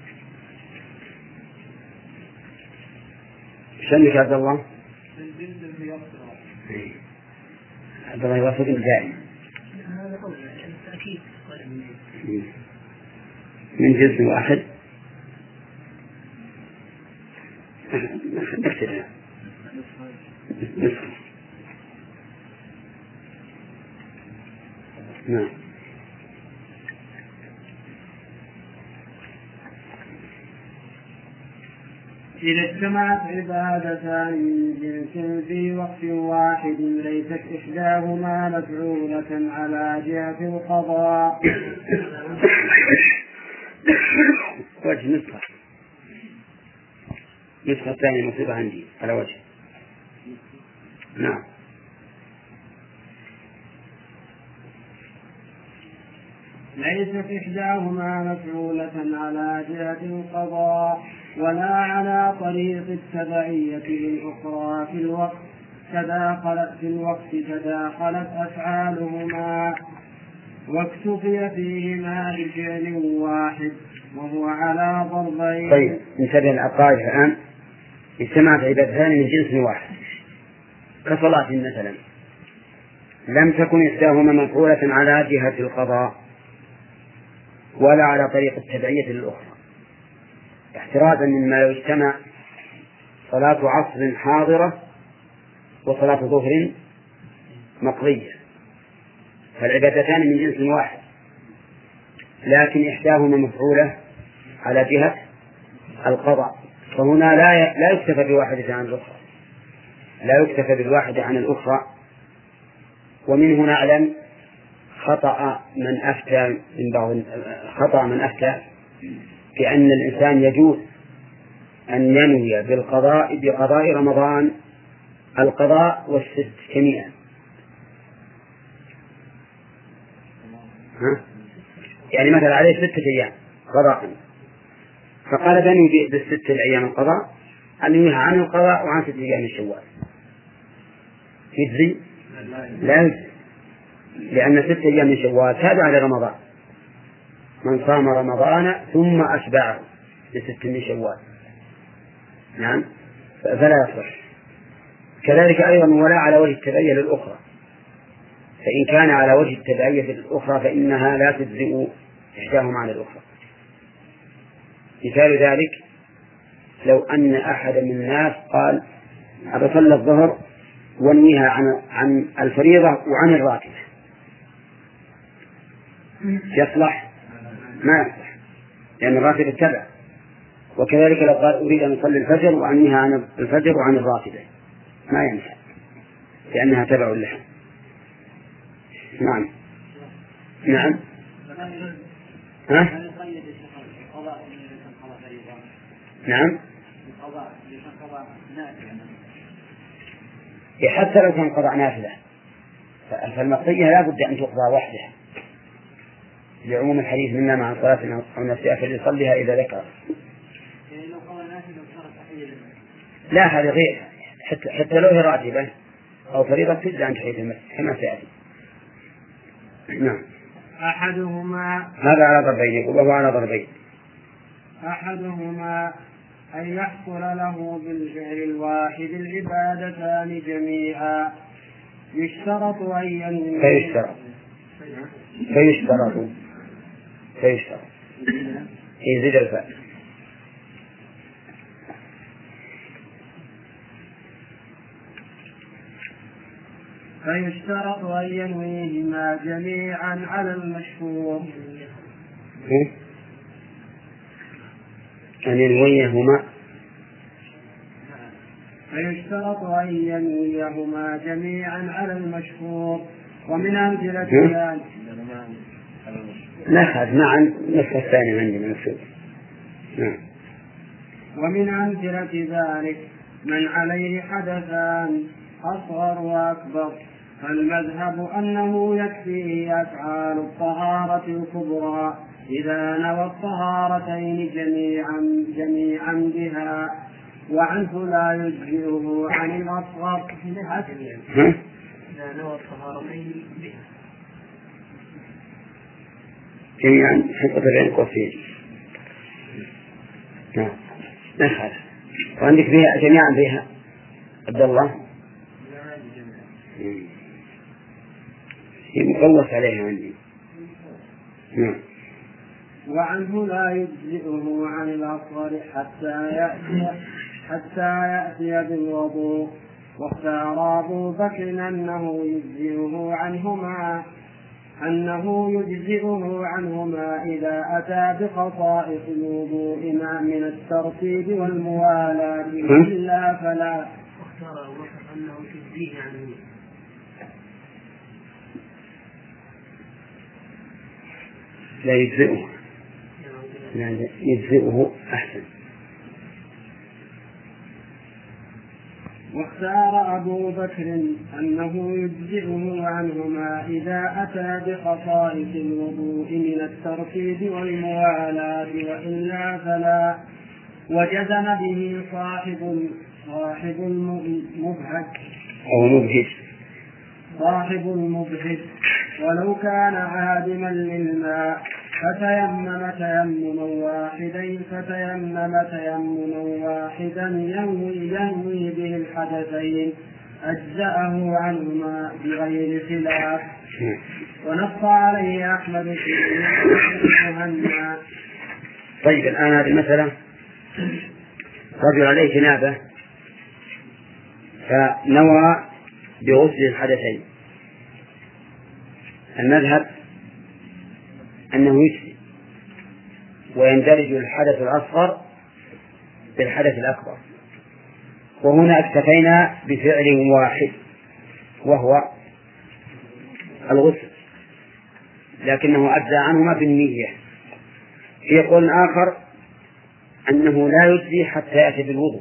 شنك عبد الله؟ من جنس في وقت واحد. عبد الله يوافق الدائم. هذا قول التأكيد من جنس واحد. اكتبها. نعم. إذا اجتمعت عبادتان من جنس في وقت واحد ليست إحداهما مفعولة على جهة القضاء. وجه نسخة ثانية مصيبة عندي على وجه. نعم. ليست إحداهما مفعولة على جهة القضاء ولا على طريق التبعية للأخرى في الوقت تداخلت أفعالهما واكتفي فيهما بفعل واحد وهو على ضربين. طيب، انتبه العقائد الآن. اجتمعت عبادتان من جنس واحد كصلاة مثلا، لم تكن إحداهما مفعولة على جهة القضاء ولا على طريق التبعية للأخرى، احترازا مما لو اجتمع صلاة عصر حاضرة وصلاة ظهر مقضية، فالعبادتان من جنس واحد، لكن إحداهما مفعولة على جهة القضاء، فهنا لا يكتفى بواحدة عن الأخرى، لا يكتفى بالواحدة عن الأخرى. ومن هنا نعلم خطأ من أفتى بأن الإنسان يجوز أن ينوي بقضاء رمضان القضاء والست جميعا. يعني مثلا عليه 6 أيام قضاء، فقال بني بالست الأيام القضاء أنويها عن القضاء وعن 6 أيام من شوال، يجزي؟ لا يجزي، لأن 6 أيام من شوال تابع لرمضان، من صام رمضان ثم أتبعه ب6 من شوال، نعم، فلا يصح. كذلك أيضا ولا على وجه التبعية للأخرى، فإن كان على وجه التبعية للأخرى فإنها لا تجزئ إحداهما عن الأخرى. مثال ذلك لو أن أحد من الناس قال أصلي الظهر وانويها عن الفريضة وعن الراتبة، يصلح؟ ما يصلح، لأن الراتبة تبع. وكذلك لو قال أريد أن أصلي الفجر وأنويها عن الفجر وعن الراتبة ما ينفع، لأنها تبع لها. نعم نعم. ها؟ نعم. حتى لو كان قضاء نافلة فالمقضية لا بد أن تقضى وحدها لعموم الحديث منا مع صلاة أو نسيها فليصليها إذا ذكر. لا هذا غير، حتى لو هي راتبة أو فريضة تجزى عن تحية المسجد كما سيأتي. نعم. أحدهما هذا على ضربين وهو على ضربين. أحدهما أن يحصل له بالفعل الواحد العبادتان جميعا، يشترط أن ينوي فيشترط يزيد الفعل. فيشترط أن ينويهما جميعا على المشهور. أن ينويهما فيشترط أن ينويهما جميعا على المشهور. ومن أمثلة ذلك نأخذ معا نسخة الثانية عندي من السوق. ومن أمثلة ذلك من عليه حدثان أصغر وأكبر، فالمذهب أنه يكفيه أفعال الطهارة الكبرى إذا نوى الطهارتين جميعا بها، وعنه لا يجزئه عن الأصغر إذا نوى الطهارتين بها جميعا حقة بين قوسين. نعم نخل. وعندك فيها جميعا بها عبد الله مقوس عليها عندي. نعم. وعنه لا يجزئه عن الأصغر حتى يأتي بالوضوء. واختار أبو بكر أنه يجزئه عنهما إذا أتى بخصائص الوضوء من الترتيب والموالاة، إلا فلا. واختار أبو بكر أنه يجزئه عنهما لا يجزئه أحسن. واختار أبو بكر أنه يجزئه عنهما إذا أتى بخصائص الوضوء من الترتيب والموالاة، وإلا فلا. وجزم به صاحب المبهج ولو كان عادما للماء فتيمم تيمما واحدا ينوي به الحدثين أجزأه عنهما بغير خلاف. ونص عليه أحمد في مهنا. طيب الآن هذه المسألة رجل عليه جنابة فنوى بغسل الحدثين، المذهب أنه يجزي ويندرج الحدث الأصغر بالحدث الأكبر. وهنا اكتفينا بفعل واحد وهو الغسل، لكنه أجزى عنهما بالنية. في قول آخر أنه لا يجزي حتى يأتي بالوضوء،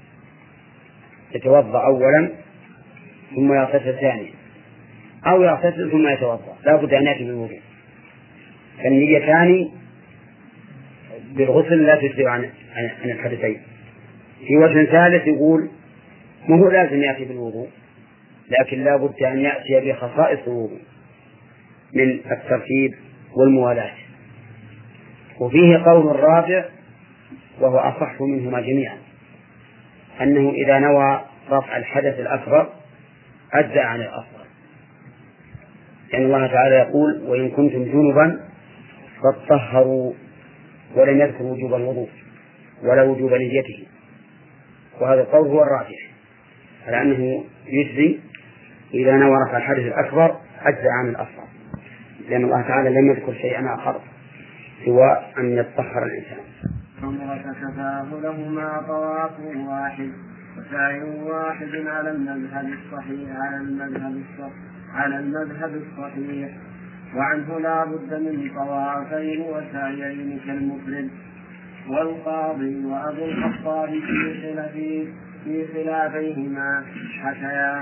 يتوضأ أولا ثم يغتسل ثانيا، أو يغتسل ثم يتوضأ، لا بد أن يأتي بالوضوء. فالنيتان بالغسل لا تجزي عن الحدثين. في وجه ثالث يقول ما هو لازم يأتي بالوضوء، لكن لا بد أن يأتي بخصائص الوضوء من الترتيب والموالاة. وفيه قول رابع وهو أصح منهما جميعا، أنه إذا نوى رفع الحدث الأكبر أجزأ عن الأصغر، لأن الله تعالى يقول وإن كنتم جنبا فاطهروا، ولم يذكر وجوب الوضوء ولا وجوب نيته. وهذا القول هو الراجح على أنه يجزي إذا نوى رفع الحدث الأكبر أجزأ عن الأصغر، لأن الله تعالى لم يذكر شيئا آخر سوى أن يطهر الإنسان. عمرة كفاه لهما طواف واحد وسعي واحد على المذهب الصحيح على المذهب الصحيح. وعنه لا بد من طوافين وسعيين كالمفرد. والقاضي وأبو الخطاب في خلافيهما حكيا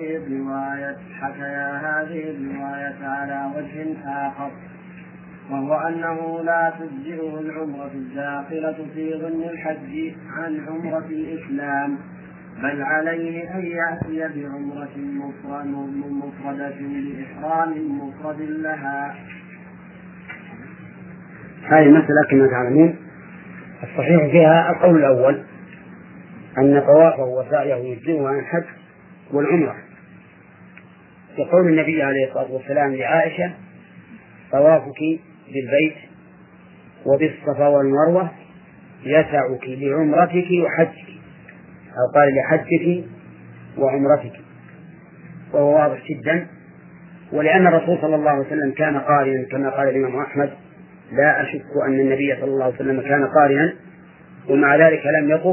هذه الرواية على وجه آخر، وهو أنه لا تجزئه العمرة الداخلة في ضمن الحج عن عمرة الإسلام، بل عليه أن يأتي بعمرة مفردة بإحرام مفرد لها. هذه المسألة كما تعلمون الصحيح فيها القول الأول أن طوافه وسعيه يجزئه عن الحج والعمرة، كقول النبي عليه الصلاة والسلام لعائشة طوافك بالبيت وبالصفا والمروة يسعك لعمرتك وحجك، أو قال لحجك وعمرتك، وهو واضح جدا. ولأن الرسول صلى الله عليه وسلم كان قارنا كما قال الإمام أحمد لا أشك أن النبي صلى الله عليه وسلم كان قارنا، ومع ذلك لم يطف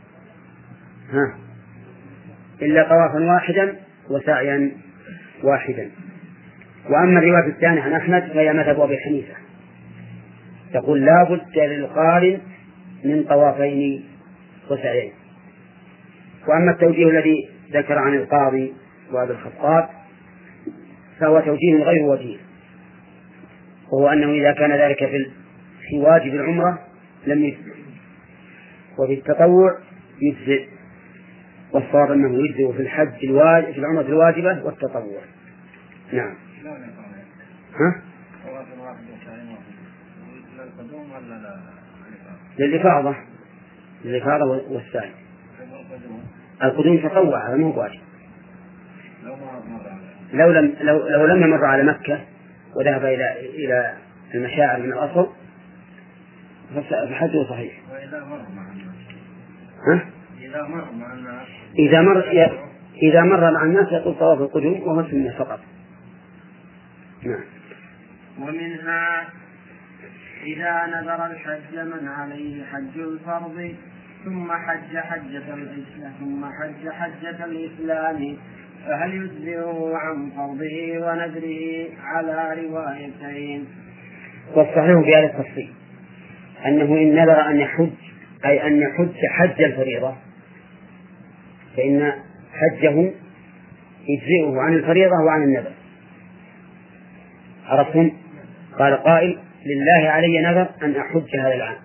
إلا طوافا واحدا وسعيا واحدا. وأما الرواية الثانية عن أحمد فهي مذهب أبي حنيفة، تقول لا بد للقارن من طوافين وسعيين. وأما التوجيه الذي ذكر عن القاضي وأبي الخطاب فهو توجيه غير وجيه، وهو أنه إذا كان ذلك في واجب العمرة لم يجزئ، وفي التطوع يجزئ، والصواب أنه يجزئ في الحج في العمرة الواجبة والتطوع. نعم. للإفاضة والسعي. القدوم تطوع هذا مو واجب. لو لم يمر على مكة وذهب إلى المشاعر من الأصل فحجه صحيح. إذا مر مع الناس يقول طواف القدوم وهو سنة فقط. نعم. ومنها إذا نذر الحج من عليه حج الفرض ثم حج حجة الإسلام فهل يجزئه عن فرضه ونذره على روايتين. والصحيح في هذا التفصيل أنه إن نذر أن يحج أي أن يحج حج الفريضة فإن حجه يجزئه عن الفريضة وعن النذر. عرفتم؟ قال قائل لله علي نذر أن أحج هذا العام،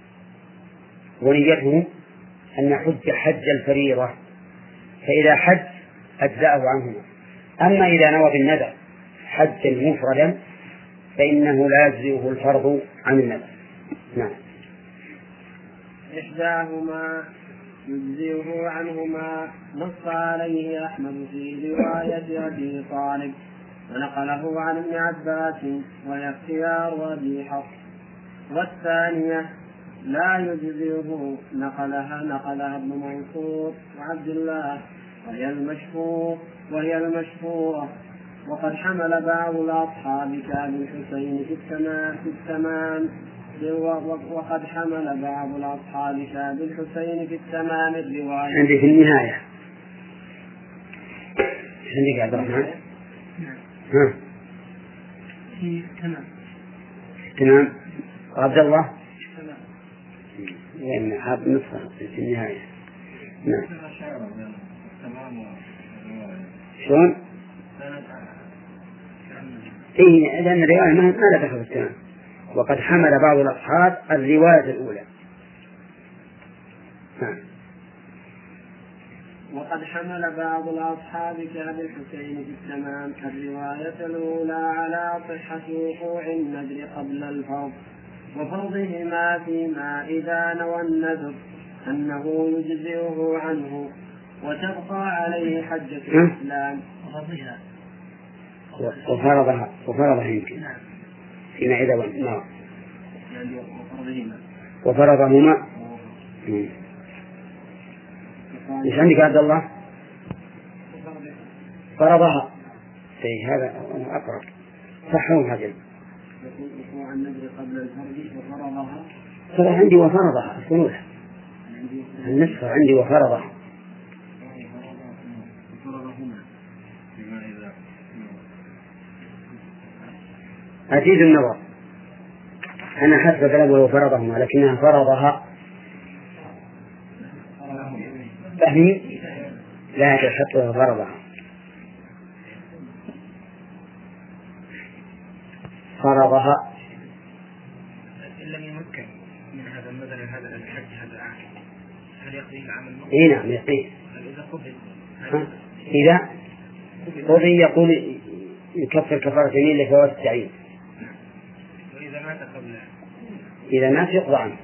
ونيته أن يحج حج الفريضة، فإذا حج أجزأه عنهما. أما إذا نوى بالنذر حجا مفردا فإنه لا يجزئه الفرض عن النذر. نعم. إحداهما يجزئه عنهما نص عليه أحمد في رواية أبي طالب ونقله عن ابن عباس وهي اختيار أبي حفص. والثانية لا يجزئه نقلها ابن منصور وعبد الله وهي المشهورة. وقد حمل بعض الأصحاب كأبي الحسين في التمام وقد حمل بعض الأصحاب كعب الحسين في التمام الرواية. عندي في النهاية عندك يا عبد الرحمن؟ ها؟ تمام. عبد الله؟ يعني حاب نصها في النهاية. نعم. شلون؟ إيه، لأن الرواية ما لا تخف التمام. وقد حمل بعض الأصحاب الرواية الأولى. نعم. وقد حمل بعض الأصحاب كعب الحسين في التمام الرواية الأولى على صحة وقوع النذر قبل الفرض وفرضهما فيما إذا نوى النذر أنه يجزئه عنه وتبقى عليه حجة الإسلام. وفرضها يمكن فيما إذا نوى وفرضهما. إيش عندك عبد الله؟ فرضها. في هذا أقرب صحهم هذا. وقوع النذر قبل الفرض وفرضها. فرض عندي وفرضها الثلث. النصف عندي وفرضها. أزيد النظر. أنا حسب كلامه وفرضهما لكنها فرضها. فهمي؟ لا تحطها فرضها. فرضها. إن لم يمكن من هذا النذر هذا الحج هذا العام هل يقضي العام الماضي؟ إيه نعم يقضي. إذا قضي. إذا قضي يقول يكفر كفارة يمين لفوات التعيين. وإذا مات قبل. إذا مات يقضى عنه.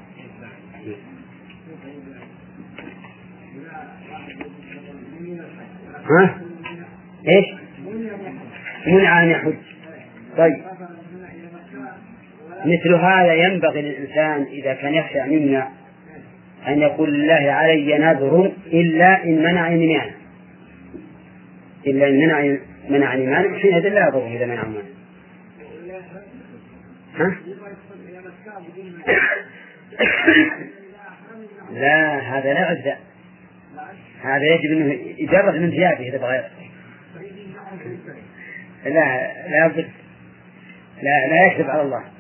ها؟ إيش؟ منع أن يحج. طيب مثل هذا ينبغي للإنسان إذا كان يخشى منا أن يقول الله علي نذر إلا إن منعني مانع. إلا إن منعني مانع حينئذ لا يضره إذا منع مانع. ها؟ لا هذا لا عزة. هذا يجب أنه يجرد من ثيابه إذا بغى. لا يكذب على الله.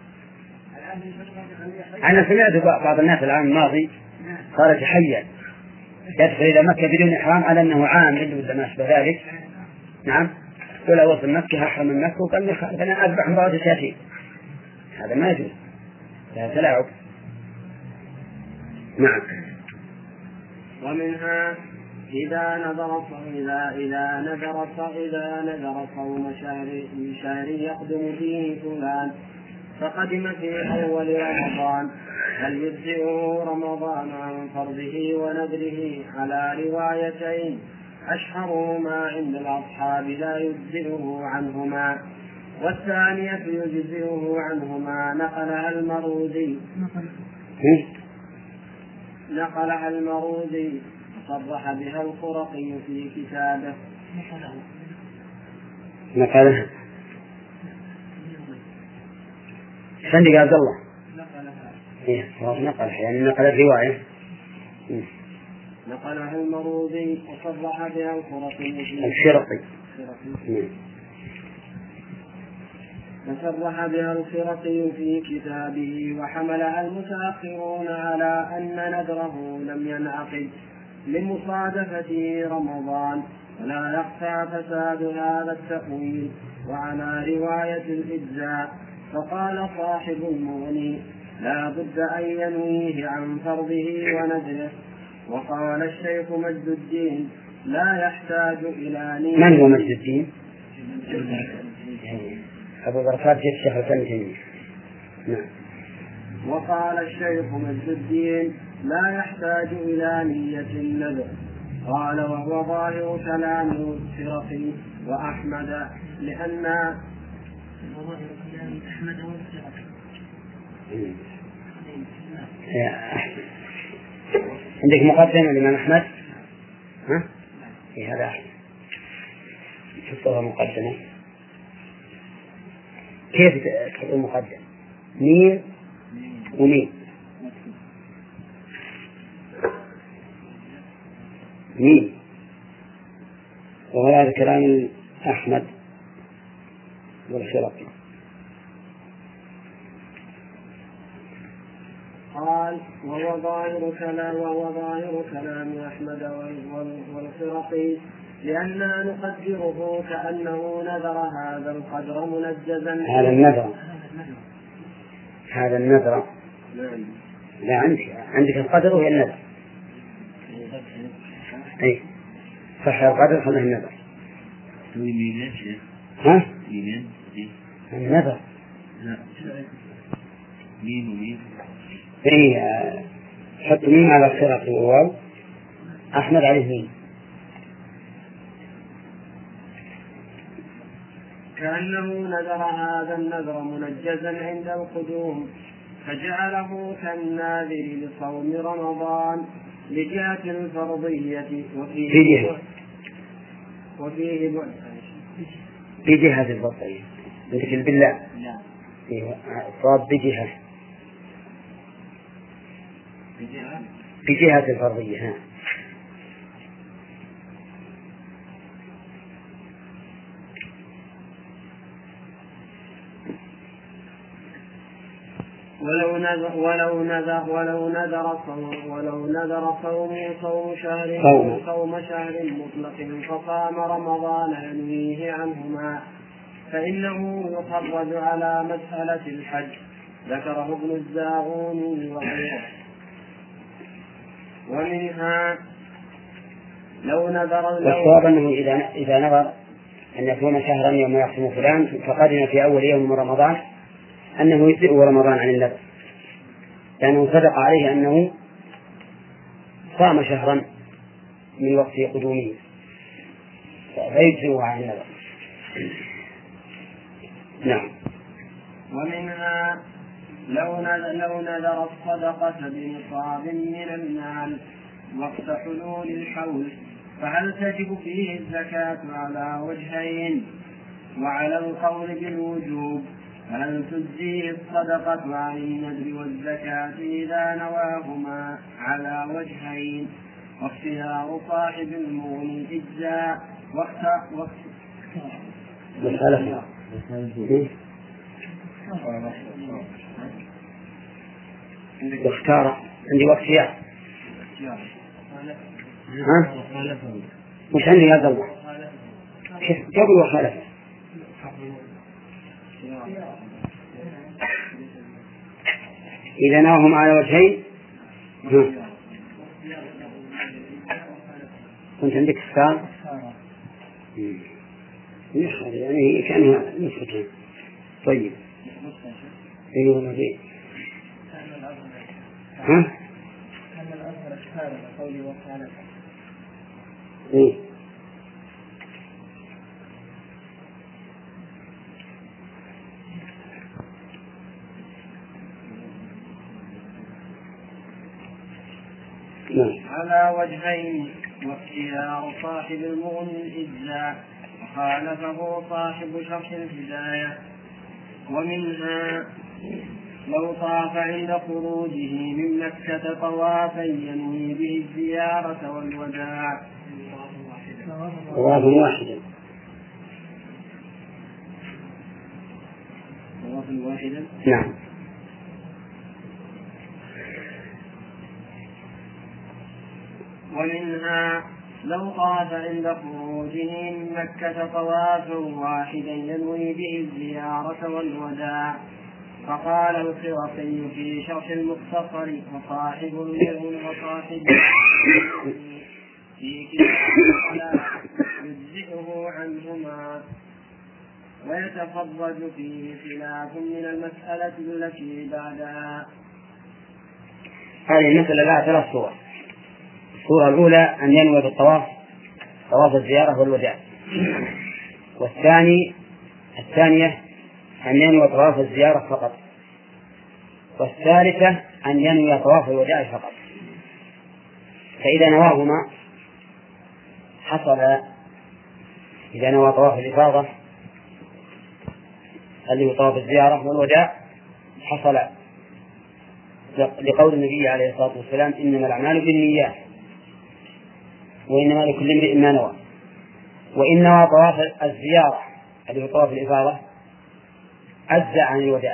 أنا سمعت بعض الناس العام الماضي خرج حيا يدخل إلى مكة بدون إحرام على أنه عامل ولا ما أشبه ذلك. نعم. ولا وصل مكة أحرم من مكة وقال أنا أذبح مباراة شاتين. هذا ما يجوز. هذا تلاعب. نعم. ومنها إذا نذر صوم شهر يقدم فيه فلان فقدم في أول رمضان هل يجزئه رمضان عن فرضه ونذره على روايتين أشهرهما عند الأصحاب لا يجزئه عنهما والثانية يجزئه عنهما نقلها المروزي صرح بها الخرقي في كتابه. نقلها عندك يا عبد الله؟ نقلها يعني نقل الرواية. نقلها المروزي وصرح بها الخرقي وصرح بها الخرقي في كتابه وحملها المتأخرون على أن نذره لم ينعقد لمصادفة رمضان ولا يخفى فساد هذا التأويل وعلى رواية الإجزاء. فقال صاحب المغني لا بد أن ينويه عن فرضه ونذره. وقال الشيخ مجد الدين لا يحتاج إلى نية. من هو مجد الدين؟ أبو بركات جد الشيخ الثاني. نعم. وقال الشيخ مجد الدين لا يحتاج إلى نية النذر. قال وهو ظاهر كلام الخرقي وأحمد لأن عندك مقدمة لمن أحمد؟ ها؟ في هذا أحمد حطها مقدمة. كيف تحط المقدمة؟ ميم ومين؟ مين؟ وهذا كلام أحمد والخرقي. قال وهو ظاهر كلام أحمد والخرقي لأننا نقدره كأنه نذر هذا القدر منجزا. هذا النذر لا عندك القدر وهي النذر. أي صح القدر خلاه النذر. ها؟ النذر مين إيه حط مين على الخرق وواو أحمد عليه مين. كأنه نذر هذا النذر منجزا عند القدوم فجعله كالناذر لصوم رمضان لجهة الفرضية وفيه بجهة الفرضية مثل بالله صاد بجهة الفرضية. ولو نذر صوم شهر مطلق فصام رمضان ينويه عنهما فإنه يخرج على مسألة الحج ذكره ابن الزاغوني وغيره. ومنها لو نذر والصواب أنه إذا نظر أن يكون شهرا يوم يحسم فلان فقدم في أول يوم من رمضان أنه يجزئ رمضان عن النذر لأنه صدق عليه أنه صام شهرا من وقت قدومه فيجزئ عن النذر. نعم. ومنها لو نذر الصدقة بنصاب من المال وقت حلول الحول فهل تجب فيه الزكاة على وجهين وعلى القول بالوجوب فهل تجزيه الصدقة عن النذر والزكاة إذا نواهما على وجهين واختيار صاحب المغني إجزاء واختار عندي واختيار مش عندي هذا الله قبل وخالف إذا نواهم على وجهين كنت عندك اختار يعني كأنها نسبتين. طيب أيوه نبي ها؟ إيه على وجهين واختيار صاحب المغني الإجزاء وخالفه صاحب شرح الهداية. ومنها لو طاف عند خروجه من مكة طوافا ينوي به الزيارة والوداع طواف واحدا نعم. ومنها لو طاف عند خروجه من مكة طوافا واحدا ينوي به الزيارة والوداع فقال الخرقي في شرح المختصر وصاحب المغني وصاحب في كتاب الصلاة يجزئه عنهما ويتخرج فيه خلاف من المسألة التي بعدها. هذه المسألة لها 3 صور. الصورة الأولى أن ينوي بالطواف طواف الزيارة والوداع، الثانية أن ينوي طواف الزيارة فقط، والثالثة أن ينوي طواف الوداع فقط. فإذا نواهما حصل، إذا نوى طواف الإفاضة اللي هو طواف الزيارة والوداع حصل، لقول النبي عليه الصلاة والسلام إنما الأعمال بالنيات وإنما لكل امرئ ما نوى. وإن نوى طواف الزيارة الذي هو طواف الإفاضة أجزأ عن الوداع،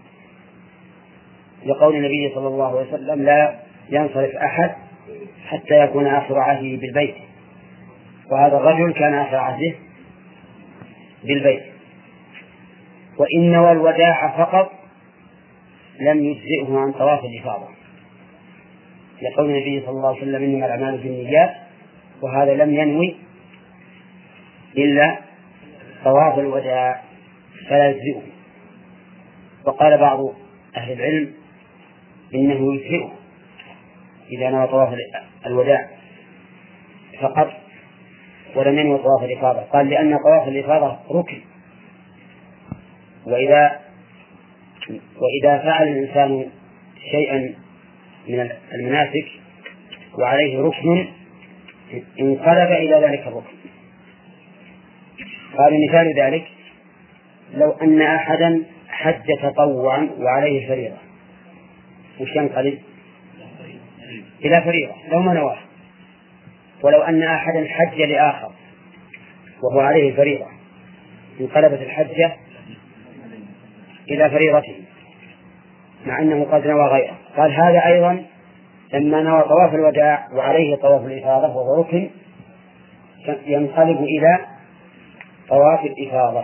لقول النبي صلى الله عليه وسلم لا ينصرف أحد حتى يكون آخر عهده بالبيت، وهذا الرجل كان آخر عهده بالبيت. وإن نوى الوداع فقط لم يجزئه عن طواف الإفاضة، لقول النبي صلى الله عليه وسلم إنما الأعمال بالنيات، وهذا لم ينوي إلا طواف الوداع فلا يجزئه. وقال بعض أهل العلم إنه يجزئه إذا نوى طواف الوداع فقط ولم ينوي طواف الإفاضة، قال لأن طواف الإفاضة ركن، وإذا فعل الإنسان شيئا من المناسك وعليه ركن انقلب إلى ذلك الركن. قال مثال ذلك لو أن أحدا حج تطوعا وعليه فريضة، وش ينقلب؟ إلى فريضة لو ما نواه. ولو أن أحدا حج لآخر وهو عليه فريضة انقلبت الحجة إلى فريضته مع أنه قد نوى غيره. قال هذا أيضا لما نوى طواف الوداع وعليه طواف الإفاضة وهو ركن ينقلب إلى طواف الإفاضة.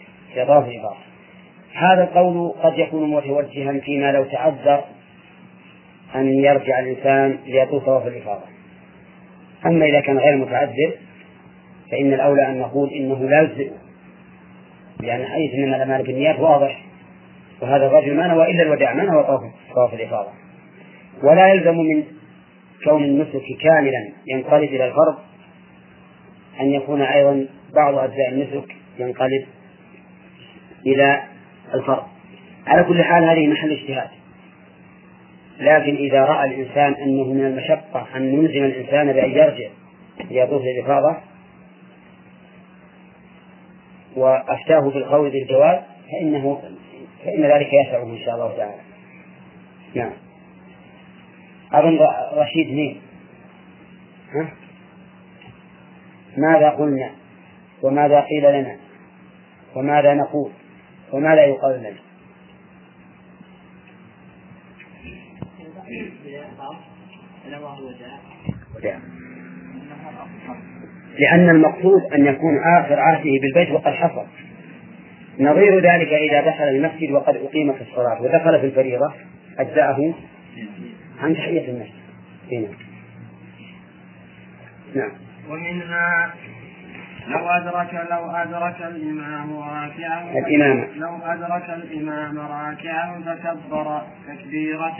هذا القول قد يكون متوجها فيما لو تعذر أن يرجع الإنسان ليطوف طواف الإفاضة. أما إذا كان غير متعذر فإن الأولى أن نقول إنه لا يجزئ، لأن حديث إنما الأعمال بالنيات واضح، وهذا الرجل ما نوى إلا الوداع، ما نوى طواف الإفاضة. ولا يلزم من كون النسك كاملا ينقلب إلى الفرض أن يكون أيضا بعض أجزاء النسك ينقلب إلى الفرض. على كل حال هذه محل اجتهاد، لكن إذا رأى الإنسان أنه من المشقة أن يلزم الإنسان بأن يرجع ليطوف الإفاضة وأفتاه بالقول بالجواز فإن ذلك يسعه إن شاء الله تعالى. نعم. أظن رشيد مين؟ ماذا قلنا وماذا قيل لنا وماذا نقول وماذا يقال لنا؟ لأن المقصود أن يكون آخر عهده بالبيت وقد حصل. نظير ذلك إذا دخل المسجد وقد أقيمت الصلاة ودخل في الفريضة أجزأه عن تحية المسجد. هنا. نعم. ومنها لو أدرك الإمام راكعا فكبر تكبيرة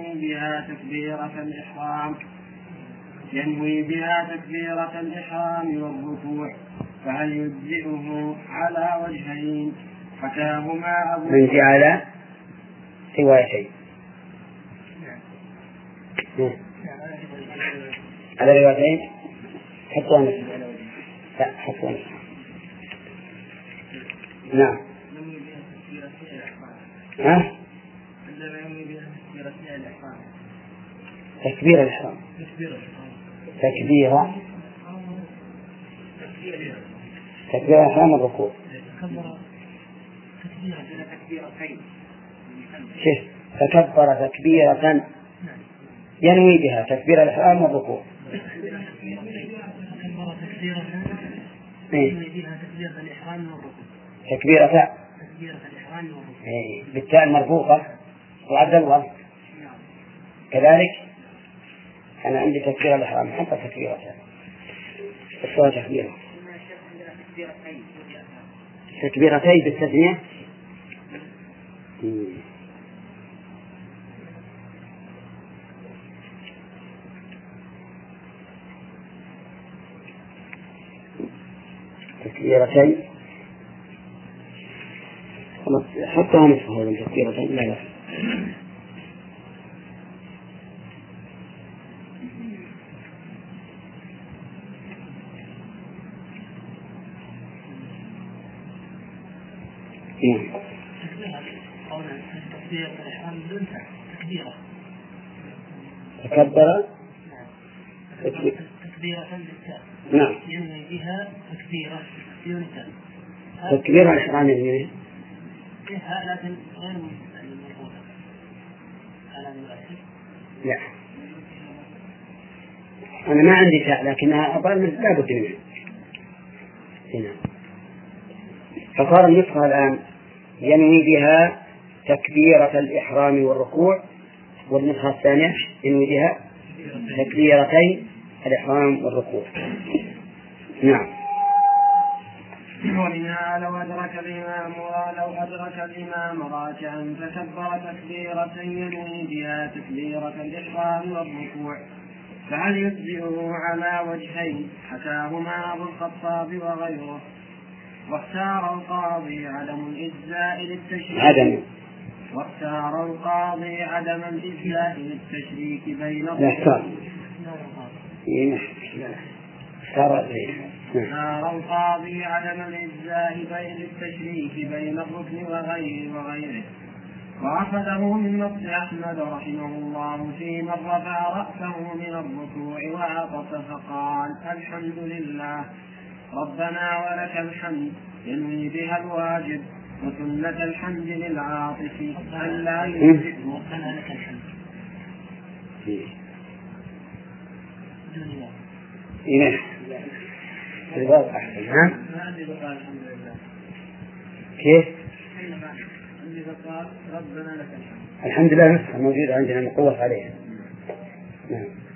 ينوي بها تكبيرة الإحرام والركوع، فهل يجزئه على وجهين حكاهما أبو من على روايتين على روايتين حتى نعم. تكبير الإحرام تكبير الإحرام الركوع فكبر تكبيرة ينوي بها تكبير الإحرام والركوع. تكبيرة بالتاء المرفوعة وعبد الله كذلك. أنا عندي تكبير الإحرام حتى تكبيرتين بالتثنية. تكبيرتين حتى نصف هذا التكبيرتين لا تكبر تكبيرة للتاء. نعم. ينوي بها تكبيرة بدون تاء. تكبير الإحرام يعني بها لكن غير مربوطة على المؤثر. لا أنا ما عندي تاء لكنها أظن لا بد منها هنا. فصار النسخة الآن ينوي بها تكبيرة الإحرام والركوع، والنسخة الثانية ينوي بها تكبيرتي الإحرام والركوع. نعم. ومنها لو أدرك الإمام راكعا فكبر تكبيرة ينوي بها تكبيرة الإحرام والركوع، فهل يجزئه على وجهين حكاهما أبو الخطاب وغيره. واختار القاضي عدم الإجزاء للتشريك بين الركن وغيره. وأخذه من نص أحمد رحمه الله في من رفع رأسه من الركوع وعطس فقال الحمد لله ربنا ولك الحمد، ينوي بها الواجب، وسنة الحمد للعاطف أن لا يجزئه ربنا لك الحمد. كيف؟ ربنا لك الحمد. الحمد لله نسخة موجودة عندنا نقوص عليها. نعم.